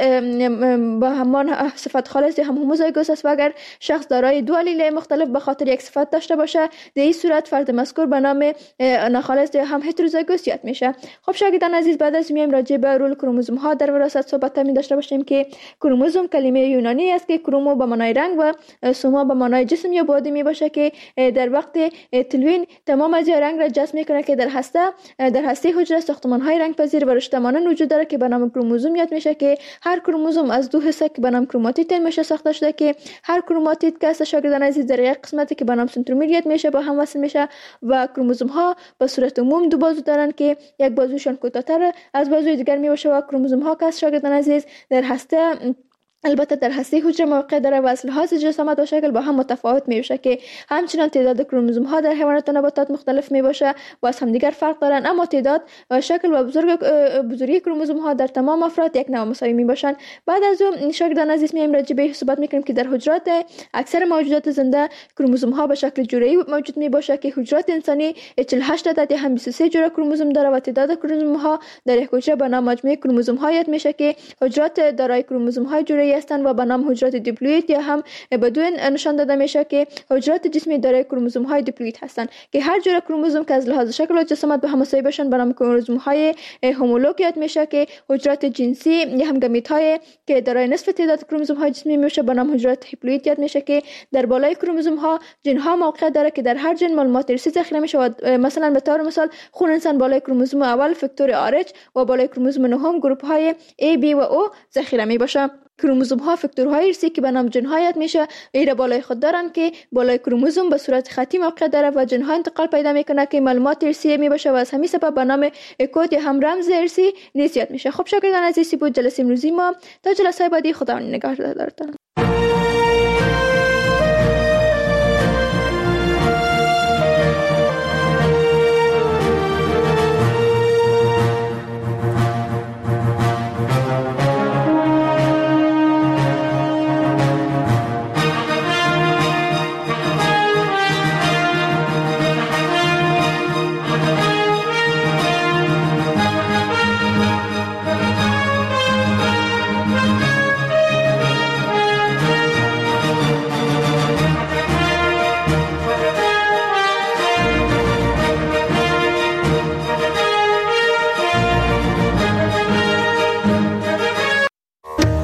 با همان صفت خالص هم هوموزایگوس است و اگر شخص دارای دو علیل مختلف به خاطر یک صفت داشته باشه در این صورت فرد مذکور به نام ناخالص هم هتروزایگوس یاد میشه. خب شاگردان عزیز، بعد از میم راجع به رول کروموزوم ها در وراثت صحبت می داشته باشیم که کروموزوم کلمه یونانی است که کرومو به معنای رنگ و سوما به معنای جسم یا باده می باشه که در وقت تلوین تمام از رنگ را جذب میکنه که در هسته در هسته حجره ساختمان های رنگ پذیر و رشته مانند وجود داره که به نام کروموزوم یاد میشه که هر کروموزوم از دو حصه که به نام کروماتید میشه ساخته شده که هر کروماتید که است شاگردان عزیز در یک قسمتی که به نام سنترومیر یاد میشه با هم وصل میشه و کروموزوم ها به صورت عموم دو بازو دارن که یک بازوشان کوتاه‌تر از بازوی دیگر میباشه و کروموزوم ها که شاگردان عزیز در هسته البته در هسته حجره موقع داره و از لحاظ جسامت و شکل با هم متفاوت می باشه که همچنان تعداد کروموزوم ها در حیوانات و نباتات مختلف می باشه و از هم دیگر فرق دارن، اما تعداد و شکل و بزرگ بزرگی کروموزوم ها در تمام افراد یک نوع مساوی می باشن. بعد از اون شاگردان عزیز میایم راجع به صحبت میکنیم که در حجرات اکثر موجودات زنده کروموزوم ها به شکل جوره‌ای موجود می باشه که حجرات انسانی چهل و هشت عدد یا هم بیست و سه جوره کروموزوم داره و تعداد کروموزوم ها در یک حجره به نام مجموعه کروموزوم ها یاد میشه که حجرات دارای کروموزوم های جوره‌ای هستند و به نام حجرات دیپلوید یا هم بدون نشان داده میشه که حجرات جسمی دارای کروموزوم های دیپلوید هستند که هر جوره کروموزوم که از لحاظ شکل و جسامت به هم مساوی باشن به نام کروموزوم های هومولوگ یاد میشه که حجرات جنسی یا هم گمیت های که دارای نصف تعداد کروموزوم های جسمی میشه به نام حجرات هیپلوید یاد میشه که در بالای کروموزوم ها جن ها موقع داره که در هر جن معلومات ارثی ذخیره میشه و مثلا به طور مثال خون انسان بالای کروموزوم اول فاکتور آر و بالای کروموزوم نهم گروپ های ای بی و او ذخیره می باشه. کروموزوم ها فاکتورهای ارثی که به نام جن ها یاد میشه ایره بالای خود دارن که بالای کروموزوم به صورت خطی موقع داره و جن ها انتقال پیدا میکنه که معلومات ارثی می باشه و از همین سبب به نام کد یا هم رمز ارثی نیز یاد میشه. خب شاگردان عزیزی بود جلسه امروزی ما. تا جلسه بعدی خدا نگهدارتان.